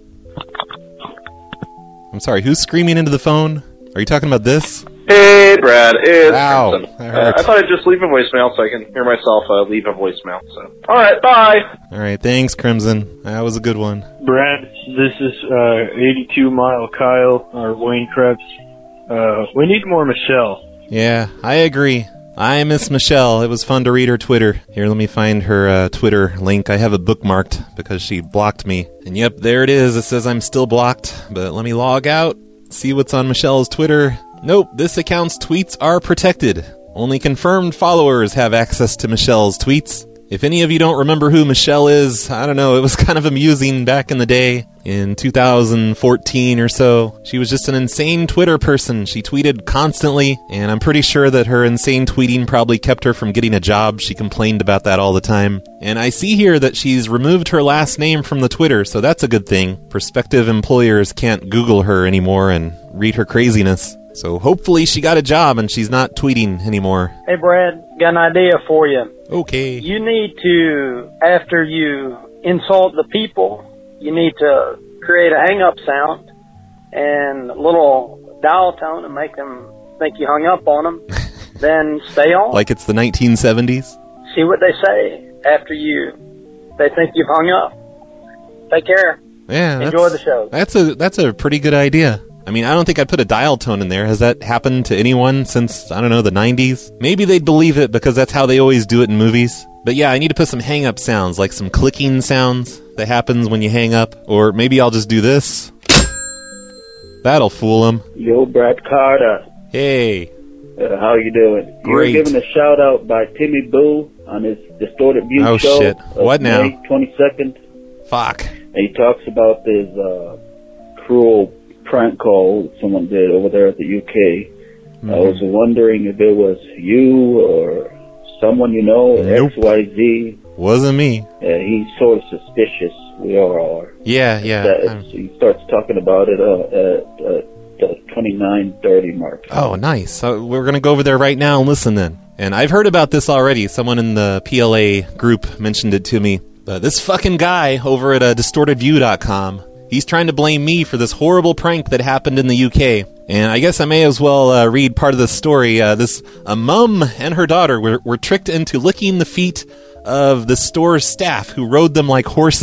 I'm sorry, who's screaming into the phone? Are you talking about this? Hey, Brad. It's Wow, Crimson. that Uh, hurt. I thought I'd just leave a voicemail so I can hear myself uh, leave a voicemail. So, all right, bye. All right, thanks, Crimson. That was a good one. Brad, this is uh, eighty-two Mile Kyle, or Wayne Krebs. Uh, we need more Michelle. Yeah, I agree. I miss Michelle. It was fun to read her Twitter. Here, let me find her uh, Twitter link. I have it bookmarked because she blocked me. And yep, there it is. It says I'm still blocked. But let me log out, see what's on Michelle's Twitter. Nope, this account's tweets are protected. Only confirmed followers have access to Michelle's tweets. If any of you don't remember who Michelle is, I don't know, it was kind of amusing back in the day, in two thousand fourteen or so. She was just an insane Twitter person. She tweeted constantly, and I'm pretty sure that her insane tweeting probably kept her from getting a job. She complained about that all the time. And I see here that she's removed her last name from the Twitter, so that's a good thing. Prospective employers can't Google her anymore and read her craziness. So hopefully she got a job and she's not tweeting anymore. Hey, Brad, got an idea for you. Okay. You need to, after you insult the people, you need to create a hang-up sound and a little dial tone and make them think you hung up on them. Then stay on. Like it's the nineteen seventies? See what they say after you, they think you've hung up. Take care. Yeah. Enjoy that's- the show. That's a that's a pretty good idea. I mean, I don't think I'd put a dial tone in there. Has that happened to anyone since, I don't know, the nineties? Maybe they'd believe it because that's how they always do it in movies. But yeah, I need to put some hang-up sounds, like some clicking sounds that happens when you hang up. Or maybe I'll just do this. That'll fool them. Yo, Brad Carter. Hey. Uh, how you doing? Great. You were given a shout out by Timmy Boo on his Distorted View Oh, show. shit. of What now? May twenty-second. Fuck. And he talks about this uh, cruel prank call someone did over there at the U K. I was wondering if it was you or someone you know, Nope. X Y Z. Wasn't me. Uh, he's sort of suspicious. We all are. Yeah, yeah. That- I'm- he starts talking about it uh, at uh, the twenty-nine thirty mark. Oh, nice. So we're going to go over there right now and listen then. And I've heard about this already. Someone in the P L A group mentioned it to me. Uh, this fucking guy over at uh, distorted view dot com, he's trying to blame me for this horrible prank that happened in the U K. And I guess I may as well uh, read part of the story. Uh, this a mum and her daughter were, were tricked into licking the feet of the store's staff who rode them like horses.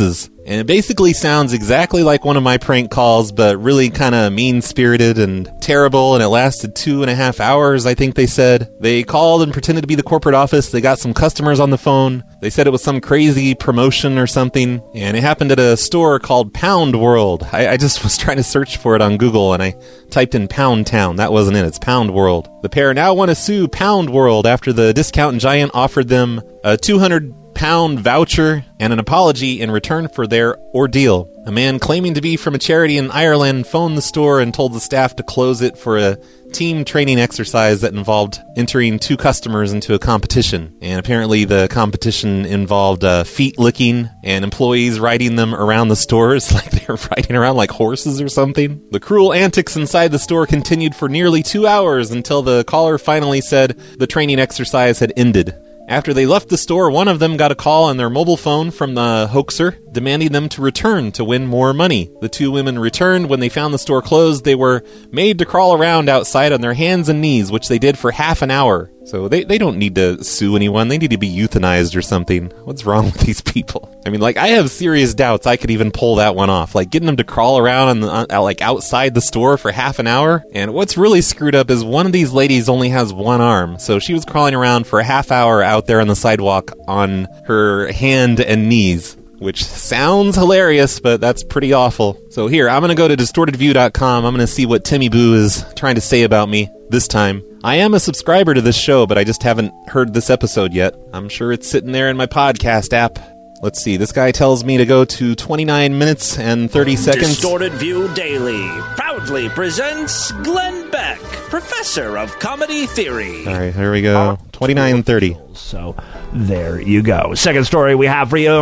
And it basically sounds exactly like one of my prank calls, but really kind of mean-spirited and terrible, and it lasted two and a half hours, I think they said. They called and pretended to be the corporate office. They got some customers on the phone. They said it was some crazy promotion or something, and it happened at a store called Pound World. I, I just was trying to search for it on Google, and I typed in Pound Town. That wasn't it. It's Pound World. The pair now want to sue Pound World after the discount giant offered them a two hundred pound voucher and an apology in return for their ordeal. A man claiming to be from a charity in Ireland phoned the store and told the staff to close it for a team training exercise that involved entering two customers into a competition. And apparently the competition involved uh, feet licking and employees riding them around the stores like they were riding around like horses or something. The cruel antics inside the store continued for nearly two hours until the caller finally said the training exercise had ended. After they left the store, one of them got a call on their mobile phone from the hoaxer, demanding them to return to win more money. The two women returned. When they found the store closed, they were made to crawl around outside on their hands and knees, which they did for half an hour. So they, they don't need to sue anyone. They need to be euthanized or something. What's wrong with these people? I mean, like, I have serious doubts I could even pull that one off. Like, getting them to crawl around on the, uh, like outside the store for half an hour. And what's really screwed up is one of these ladies only has one arm. So she was crawling around for a half hour out there on the sidewalk on her hand and knees. Which sounds hilarious, but that's pretty awful. So here, I'm going to go to distorted view dot com. I'm going to see what Timmy Boo is trying to say about me this time. I am a subscriber to this show, but I just haven't heard this episode yet. I'm sure it's sitting there in my podcast app. Let's see, this guy tells me to go to twenty-nine minutes and thirty seconds. Distorted View Daily proudly presents Glenn Beck, professor of comedy theory. All right, here we go. twenty-nine thirty. So, there you go. Second story we have for you.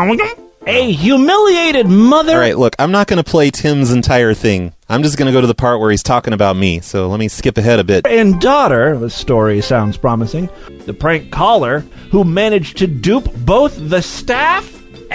A humiliated mother... All right, look, I'm not going to play Tim's entire thing. I'm just going to go to the part where he's talking about me, so let me skip ahead a bit. And daughter, the story sounds promising, the prank caller who managed to dupe both the staff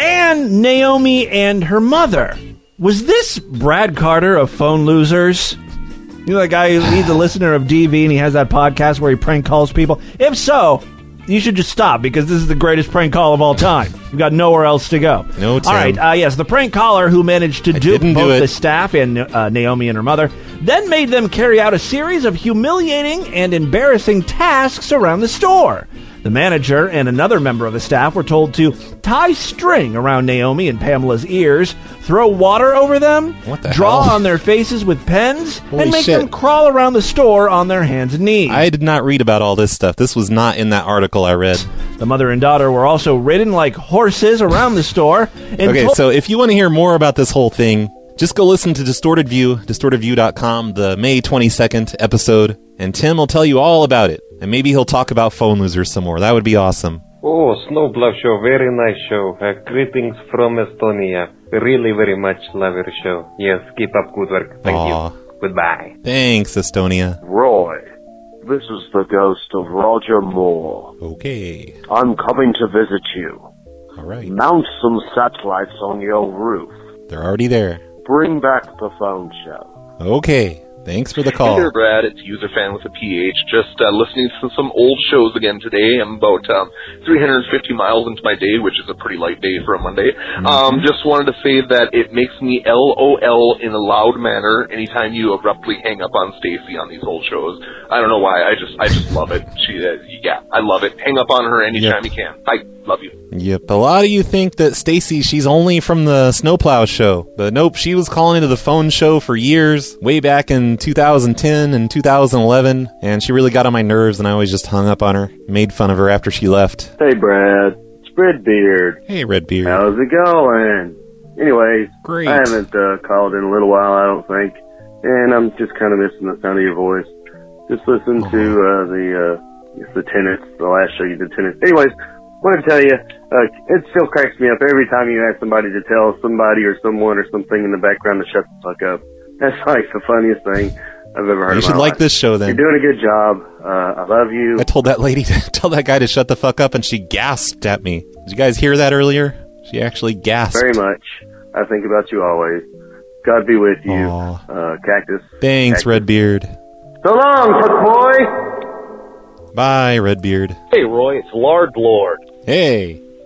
and Naomi and her mother. Was this Brad Carter of Phone Losers? You know that guy who he's a listener of D V and he has that podcast where he prank calls people? If so, you should just stop because this is the greatest prank call of all time. You've got nowhere else to go. No, Tim. All right, uh, yes, the prank caller who managed to I dupe didn't both do it. the staff and uh, Naomi and her mother, then made them carry out a series of humiliating and embarrassing tasks around the store. The manager and another member of the staff were told to tie string around Naomi and Pamela's ears, throw water over them, What the draw hell? on their faces with pens, Holy and make shit. them crawl around the store on their hands and knees. I did not read about all this stuff. This was not in that article I read. The mother and daughter were also ridden like horses around the store. And Okay, told- so if you want to hear more about this whole thing, just go listen to Distorted View, distorted view dot com, the May twenty-second episode, and Tim will tell you all about it. And maybe he'll talk about Phone Losers some more. That would be awesome. Oh, Snowplow Show, very nice show. Uh, greetings from Estonia. Really, very much love your show. Yes, keep up good work. Thank Aw. you. Goodbye. Thanks, Estonia. Roy, this is the ghost of Roger Moore. Okay. I'm coming to visit you. All right. Mount some satellites on your roof. They're already there. Bring back the phone show. Okay. Thanks for the call. Hey there, Brad. It's User Fan with a P H. Just uh, listening to some old shows again today. I'm about um, three hundred fifty miles into my day, which is a pretty light day for a Monday. Mm-hmm. Um, just wanted to say that it makes me L O L in a loud manner anytime you abruptly hang up on Stacy on these old shows. I don't know why. I just I just love it. She, uh, yeah, I love it. Hang up on her anytime Yep. you can. I love you. Yep. A lot of you think that Stacy, she's only from the Snowplow show. But nope, she was calling into the phone show for years, way back in two thousand ten and two thousand eleven, and she really got on my nerves, and I always just hung up on her, made fun of her after she left. Hey, Brad. It's Redbeard. Hey, Redbeard. How's it going? Anyways, Great. I haven't uh, called in a little while, I don't think, and I'm just kind of missing the sound of your voice. Just listen to uh, the uh, it's the Tenants, the last show you did Tenants. Anyways, want to tell you, uh, it still cracks me up every time you ask somebody to tell somebody or someone or something in the background to shut the fuck up. That's like the funniest thing I've ever heard. You in should my like life. this show then. You're doing a good job. Uh, I love you. I told that lady to tell that guy to shut the fuck up, and she gasped at me. Did you guys hear that earlier? She actually gasped. Very much. I think about you always. God be with you, uh, Cactus. Thanks, Cactus. Redbeard. So long, fuck boy. Bye, Redbeard. Hey, Roy, it's Lard Lord. Hey.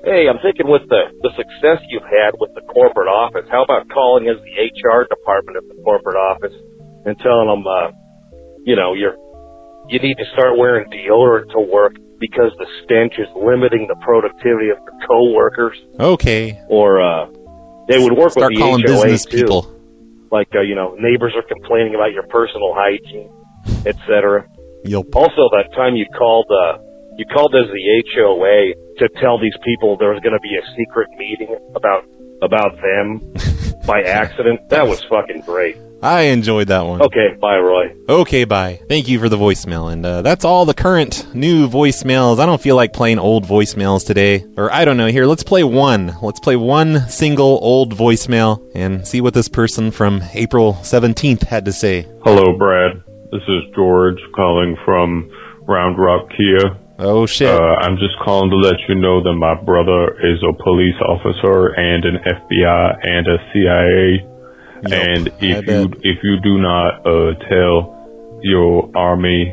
Hey, I'm thinking with the, the success you've had with the corporate office, how about calling as the H R department of the corporate office and telling them, uh, you know, you're, you need to start wearing deodorant to work because the stench is limiting the productivity of your coworkers. Okay. Or, uh, they would work Start with the calling H O A business too. people. Like, uh, you know, neighbors are complaining about your personal hygiene, et cetera. Yep. Also, that time you called, uh, you called as the H O A to tell these people there was going to be a secret meeting about about them by accident. That was fucking great. I enjoyed that one. Okay, bye, Roy. Okay, bye. Thank you for the voicemail. And uh, that's all the current new voicemails. I don't feel like playing old voicemails today. Or I don't know. Here, let's play one. Let's play one single old voicemail and see what this person from April seventeenth had to say. Hello, Brad. This is George calling from Round Rock Kia. Oh, shit. Uh, I'm just calling to let you know that my brother is a police officer and an F B I and a C I A. Yep, and if you if you do not uh, tell your army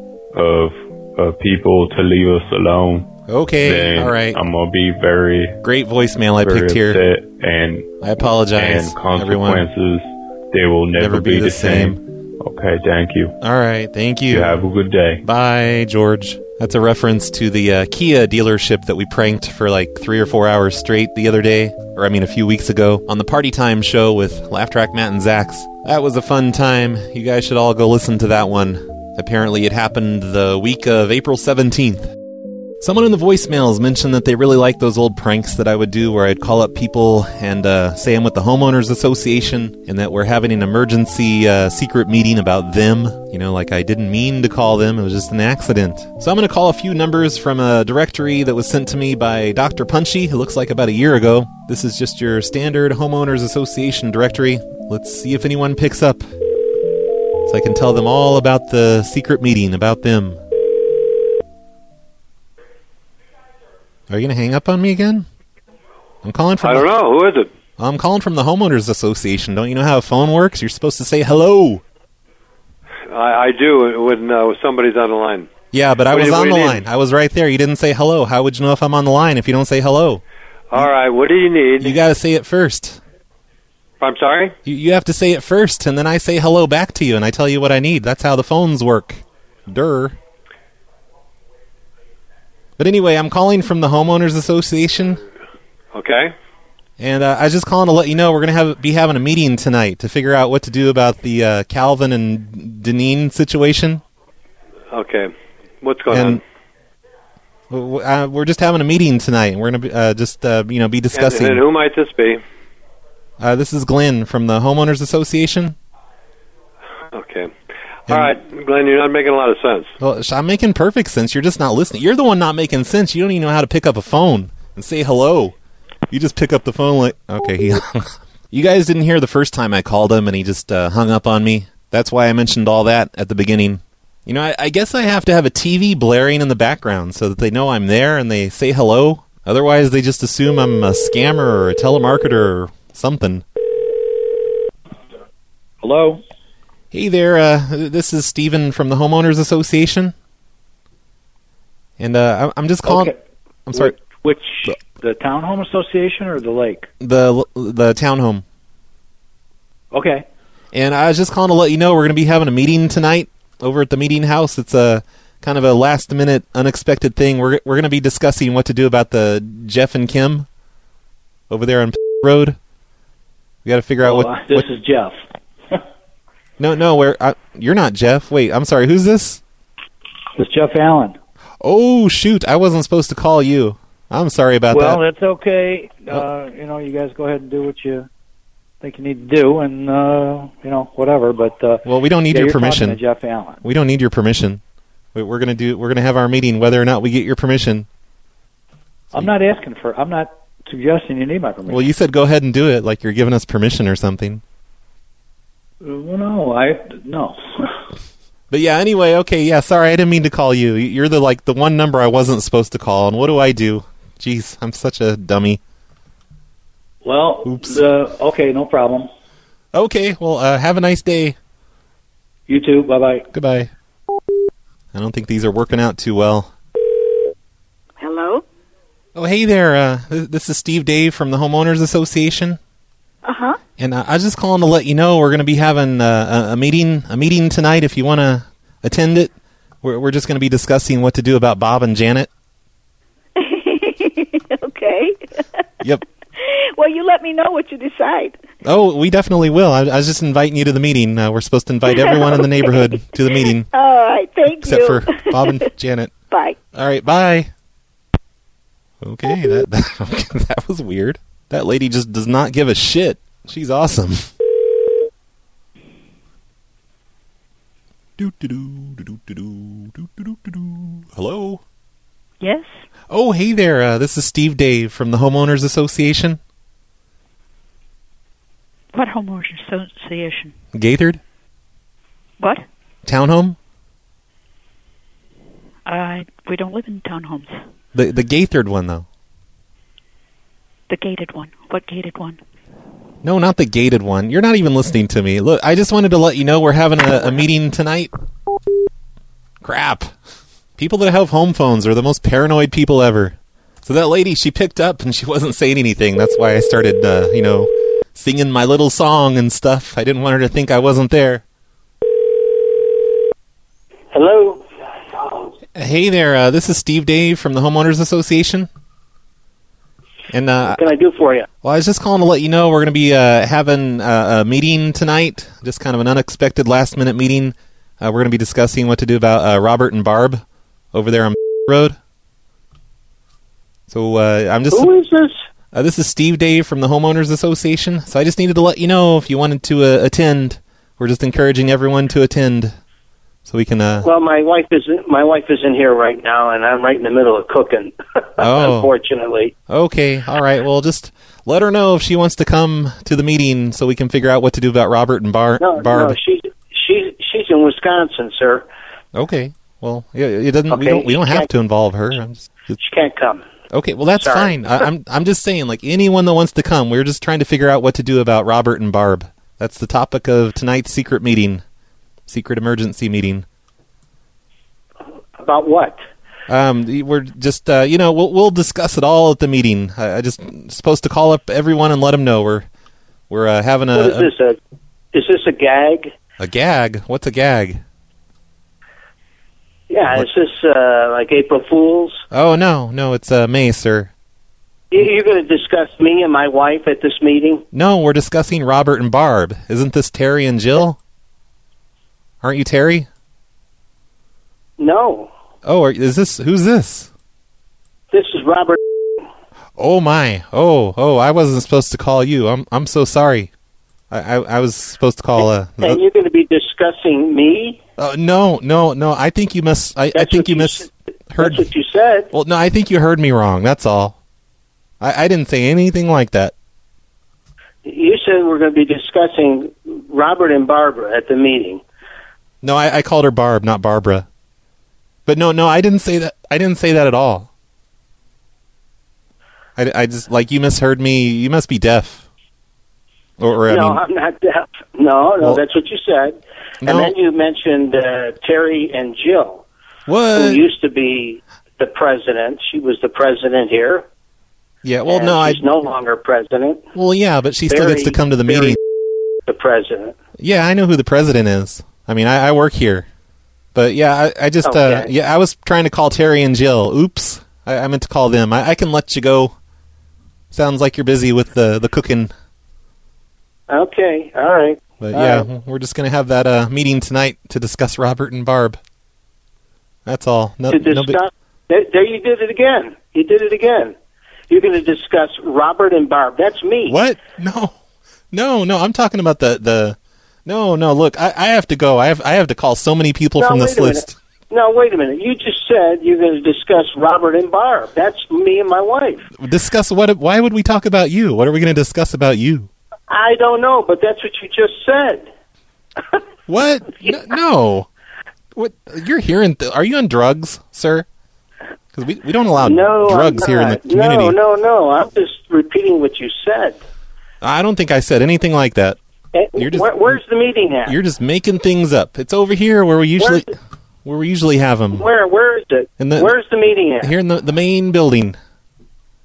of uh, people to leave us alone, okay, then all right, I'm gonna be very great voicemail I very picked here, upset and I apologize. And consequences, everyone. They will never, never be, be the the same. same. Okay, thank you. All right, thank you. You have a good day. Bye, George. That's a reference to the uh, Kia dealership that we pranked for like three or four hours straight the other day, or I mean a few weeks ago, on the Party Time show with Laugh Track Matt and Zax. That was a fun time. You guys should all go listen to that one. Apparently it happened the week of April seventeenth. Someone in the voicemails mentioned that they really like those old pranks that I would do where I'd call up people and uh, say I'm with the Homeowners Association and that we're having an emergency uh, secret meeting about them. You know, like I didn't mean to call them. It was just an accident. So I'm going to call a few numbers from a directory that was sent to me by Doctor Punchy. It looks like about a year ago. This is just your standard Homeowners Association directory. Let's see if anyone picks up, so I can tell them all about the secret meeting about them. Are you going to hang up on me again? I'm calling from... I don't the, know. Who is it? I'm calling from the Homeowners Association. Don't you know how a phone works? You're supposed to say hello. I, I do when uh, somebody's on the line. Yeah, but I What do was you- on what the do you line. need? I was right there. You didn't say hello. How would you know if I'm on the line if you don't say hello? All right. What do you need? You got to say it first. I'm sorry? You, you have to say it first, and then I say hello back to you, and I tell you what I need. That's how the phones work. Durr. But anyway, I'm calling from the Homeowners Association. Okay. And uh, I was just calling to let you know we're going to have be having a meeting tonight to figure out what to do about the uh, Calvin and Deneen situation. Okay. What's going and w- w- uh, we're just having a meeting tonight, and we're going to uh, just uh, you know be on? discussing. And, and who might this be? Uh, this is Glenn from the Homeowners Association. Okay. All right, Glenn, you're not making a lot of sense. Well, sh- I'm making perfect sense. You're just not listening. You're the one not making sense. You don't even know how to pick up a phone and say hello. You just pick up the phone like, okay, he You guys didn't hear the first time I called him and he just uh, hung up on me. That's why I mentioned all that at the beginning. You know, I, I guess I have to have a T V blaring in the background so that they know I'm there and they say hello. Otherwise, they just assume I'm a scammer or a telemarketer or something. Hello? Hey there, uh, this is Steven from the Homeowners Association. And uh, I'm just calling... Okay. I'm sorry. Which, which, the Townhome Association or the Lake? The the townhome. Okay. And I was just calling to let you know we're going to be having a meeting tonight over at the meeting house. It's a kind of a last-minute, unexpected thing. We're we're going to be discussing what to do about the Jeff and Kim over there on Road. We got to figure out Well, what... uh, this what, is Jeff. No, no, where I, you're not Jeff. Wait, I'm sorry. Who's this? It's Jeff Allen. Oh, shoot. I wasn't supposed to call you. I'm sorry about well, that. that's okay. Uh, you know, you guys go ahead and do what you think you need to do, and, uh, you know, whatever. But uh, Well, we don't need yeah, your you're talking permission. to Jeff Allen. We don't need your permission. We- We're gonna do. We're gonna have our meeting whether or not we get your permission. I'm not asking for... I'm not suggesting you need my permission. Well, you said go ahead and do it, like you're giving us permission or something. Well, no, I... No. But yeah, anyway, okay, yeah, sorry, I didn't mean to call you. You're the like the one number I wasn't supposed to call, and what do I do? Jeez, I'm such a dummy. Well, Oops. Uh, okay, no problem. Okay, well, uh, have a nice day. You too, bye-bye. Goodbye. I don't think these are working out too well. Hello? Oh, hey there. Uh, th- this is Steve Dave from the Homeowners Association. Uh-huh. And uh, I was just calling to let you know we're going to be having uh, a, a meeting a meeting tonight if you want to attend it. We're, we're just going to be discussing what to do about Bob and Janet. Okay. Yep. Well, you let me know what you decide. Oh, we definitely will. I, I was just inviting you to the meeting. Uh, we're supposed to invite everyone in the neighborhood to the meeting. All right, thank except you. Except for Bob and Janet. Bye. All right, bye. Okay, that, that that was weird. That lady just does not give a shit. She's awesome. Hello? Yes? Oh, hey there. Uh, this is Steve Dave from the Homeowners Association. What homeowners association? Gaitherd? What? Townhome? Uh, we don't live in townhomes. The the Gaitherd one, though. The gated one. What gated one? No, not the gated one. You're not even listening to me. Look, I just wanted to let you know we're having a, a meeting tonight. Crap. People that have home phones are the most paranoid people ever. So that lady, she picked up and she wasn't saying anything. That's why I started, uh, you know, singing my little song and stuff. I didn't want her to think I wasn't there. Hello? Hey there, uh, this is Steve Dave from the Homeowners Association. And uh, what can I do for you? Well, I was just calling to let you know we're going to be uh, having uh, a meeting tonight, just kind of an unexpected last-minute meeting. Uh, we're going to be discussing what to do about uh, Robert and Barb over there on Road. So uh, I'm just... Who is this? Uh, this is Steve Dave from the Homeowners Association. So I just needed to let you know if you wanted to uh, attend. We're just encouraging everyone to attend. So we can. Uh... Well, my wife is my wife isn't here right now, and I'm right in the middle of cooking. Oh, unfortunately. Okay, all right. Well, just let her know if she wants to come to the meeting, so we can figure out what to do about Robert and Bar- no, Barb. No, she's she's she's in Wisconsin, sir. Okay. Well, yeah, it doesn't. Okay, we don't. We don't she have can't- to involve her. I'm just, just- She can't come. Okay. Well, that's Sorry. fine. I, I'm. I'm just saying, like anyone that wants to come, we're just trying to figure out what to do about Robert and Barb. That's the topic of tonight's secret meeting, secret emergency meeting. About what? Um, we're just, uh, you know, we'll we'll discuss it all at the meeting. I, I just supposed to call up everyone and let them know we're we're uh, having a. What is this? A, is this a gag? A gag? What's a gag? Yeah, What? is this uh, like April Fool's? Oh no, no, it's uh, May, sir. You- You're going to discuss me and my wife at this meeting? No, we're discussing Robert and Barb. Isn't this Terry and Jill? Aren't you Terry? No, Oh, are, is this who's this? this is Robert. Oh my! Oh, oh! I wasn't supposed to call you. I'm I'm so sorry. I I, I was supposed to call. Uh, And you're going to be discussing me? uh, no, no, no. I think you must. I, I That's think what you you misheard. That's what you said. Well, no, I think you heard me wrong. That's all. I, I didn't say anything like that. You said we're going to be discussing Robert and Barbara at the meeting. No, I, I called her Barb, not Barbara. But no, no, I didn't say that. I didn't say that at all. I, I just like you misheard me. You must be deaf. Or, or I no, mean, I'm not deaf. No, no, Well, that's what you said. no. And then you mentioned uh, Terry and Jill, what? who used to be the president. She was the president here. Yeah, well, and no, I. she's no longer president. Well, yeah, but she still Barry- gets to come to the Barry meeting. The president. Yeah, I know who the president is. I mean, I, I work here. But yeah, I, I just, uh, Okay. yeah, I was trying to call Terry and Jill. Oops. I, I meant to call them. I, I can let you go. Sounds like you're busy with the, the cooking. Okay, all right. But All yeah, right. we're just going to have that uh, meeting tonight to discuss Robert and Barb. That's all. No, to no big- discuss. There, there you did it again. You did it again. You're going to discuss Robert and Barb. That's me. What? No, no, no. I'm talking about the the. No, no. Look, I, I have to go. I have I have to call so many people No, from wait this a list. minute. No, wait a minute. You just said you're going to discuss Robert and Barb. That's me and my wife. Discuss what? Why would we talk about you? What are we going to discuss about you? I don't know, but that's what you just said. What? No. no. What? You're hearing? Th- are you on drugs, sir? Because we we don't allow no, drugs I'm here in the not. community. No, no, no. I'm just repeating what you said. I don't think I said anything like that. Eh, You're just- where, where's the meeting at? You're just making things up. It's over here where we usually where we usually have them. Where? Where is it? In the- Where's the meeting at? Here in the the main building.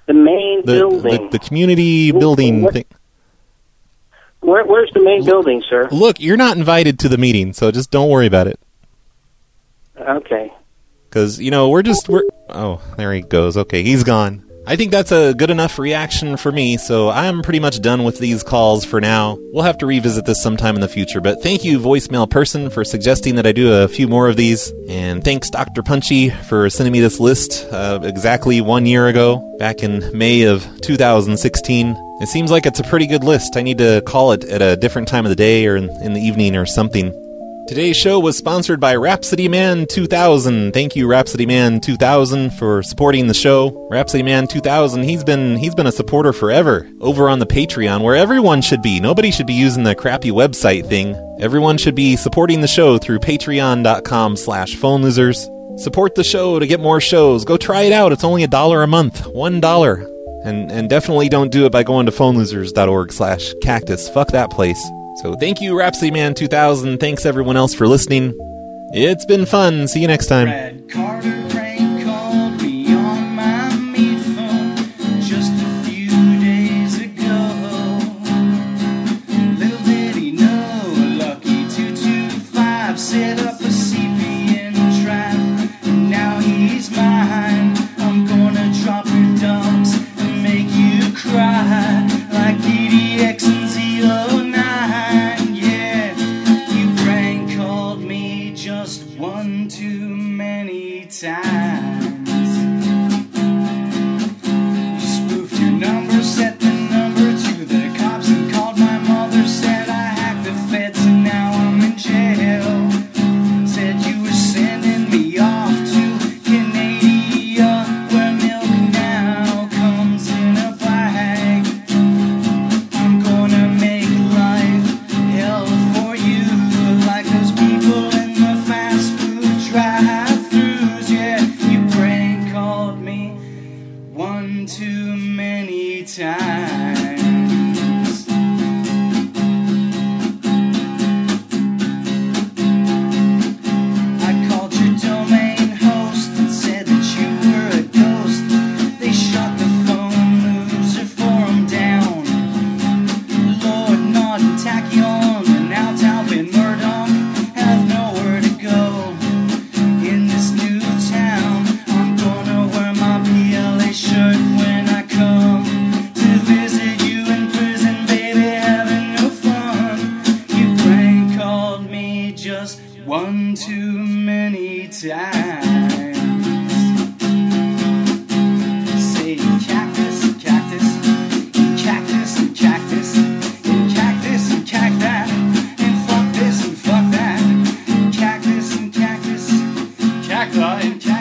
The main The, building. the, the community building What- thing. Where, where's the main building, sir? Look, you're not invited to the meeting, so just don't worry about it. Okay. Because, you know, we're just... we're. Oh, there he goes. Okay, he's gone. I think that's a good enough reaction for me, so I'm pretty much done with these calls for now. We'll have to revisit this sometime in the future, but thank you, voicemail person, for suggesting that I do a few more of these. And thanks, Doctor Punchy, for sending me this list uh, exactly one year ago, back in May of two thousand sixteen. It seems like it's a pretty good list. I need to call it at a different time of the day or in, in the evening or something. Today's show was sponsored by Rhapsody Man two thousand. Thank you, Rhapsody Man two thousand, for supporting the show. Rhapsody Man two thousand, he's been he's been a supporter forever over on the Patreon, where everyone should be. Nobody should be using the crappy website thing. Everyone should be supporting the show through patreon.com slash phone losers. Support the show to get more shows. Go try it out. It's only a dollar a month. One dollar. And and definitely don't do it by going to phonelosers.org slash cactus. Fuck that place. So thank you, Rhapsody Man two thousand. Thanks everyone else for listening. It's been fun. See you next time. Brad Carter prank called me on my meat phone just a few days ago. Little did he know, Lucky two two five set up a C P N trap. And now he's mine. I'm gonna drop your dumps and make you cry like D D X and Z oh nine. Yeah, you prank called me just one too many times. You spoofed your number, set the number to the cops, and called my mother. Said I hacked the feds and now I'm in jail. Said you were sending me off to Canada, where milk now comes in a bag. I'm gonna make life hell for you, like those people in the fast food drive-thrus. Yeah, you prank called me one too many times. I called your domain host and said that you were a ghost. They shut the phone loser forum down. Lord Nod and Tachyon and now Talbot Murdoch have nowhere to go in this new town. I'm gonna wear my P L A shirt when I come to visit you in prison, baby, having no fun. You prank called me just one too many times. Say cactus, cactus, cactus and cactus, and cactus and cactus, and fuck this and fuck that, cactus and cactus, cacti and cactus.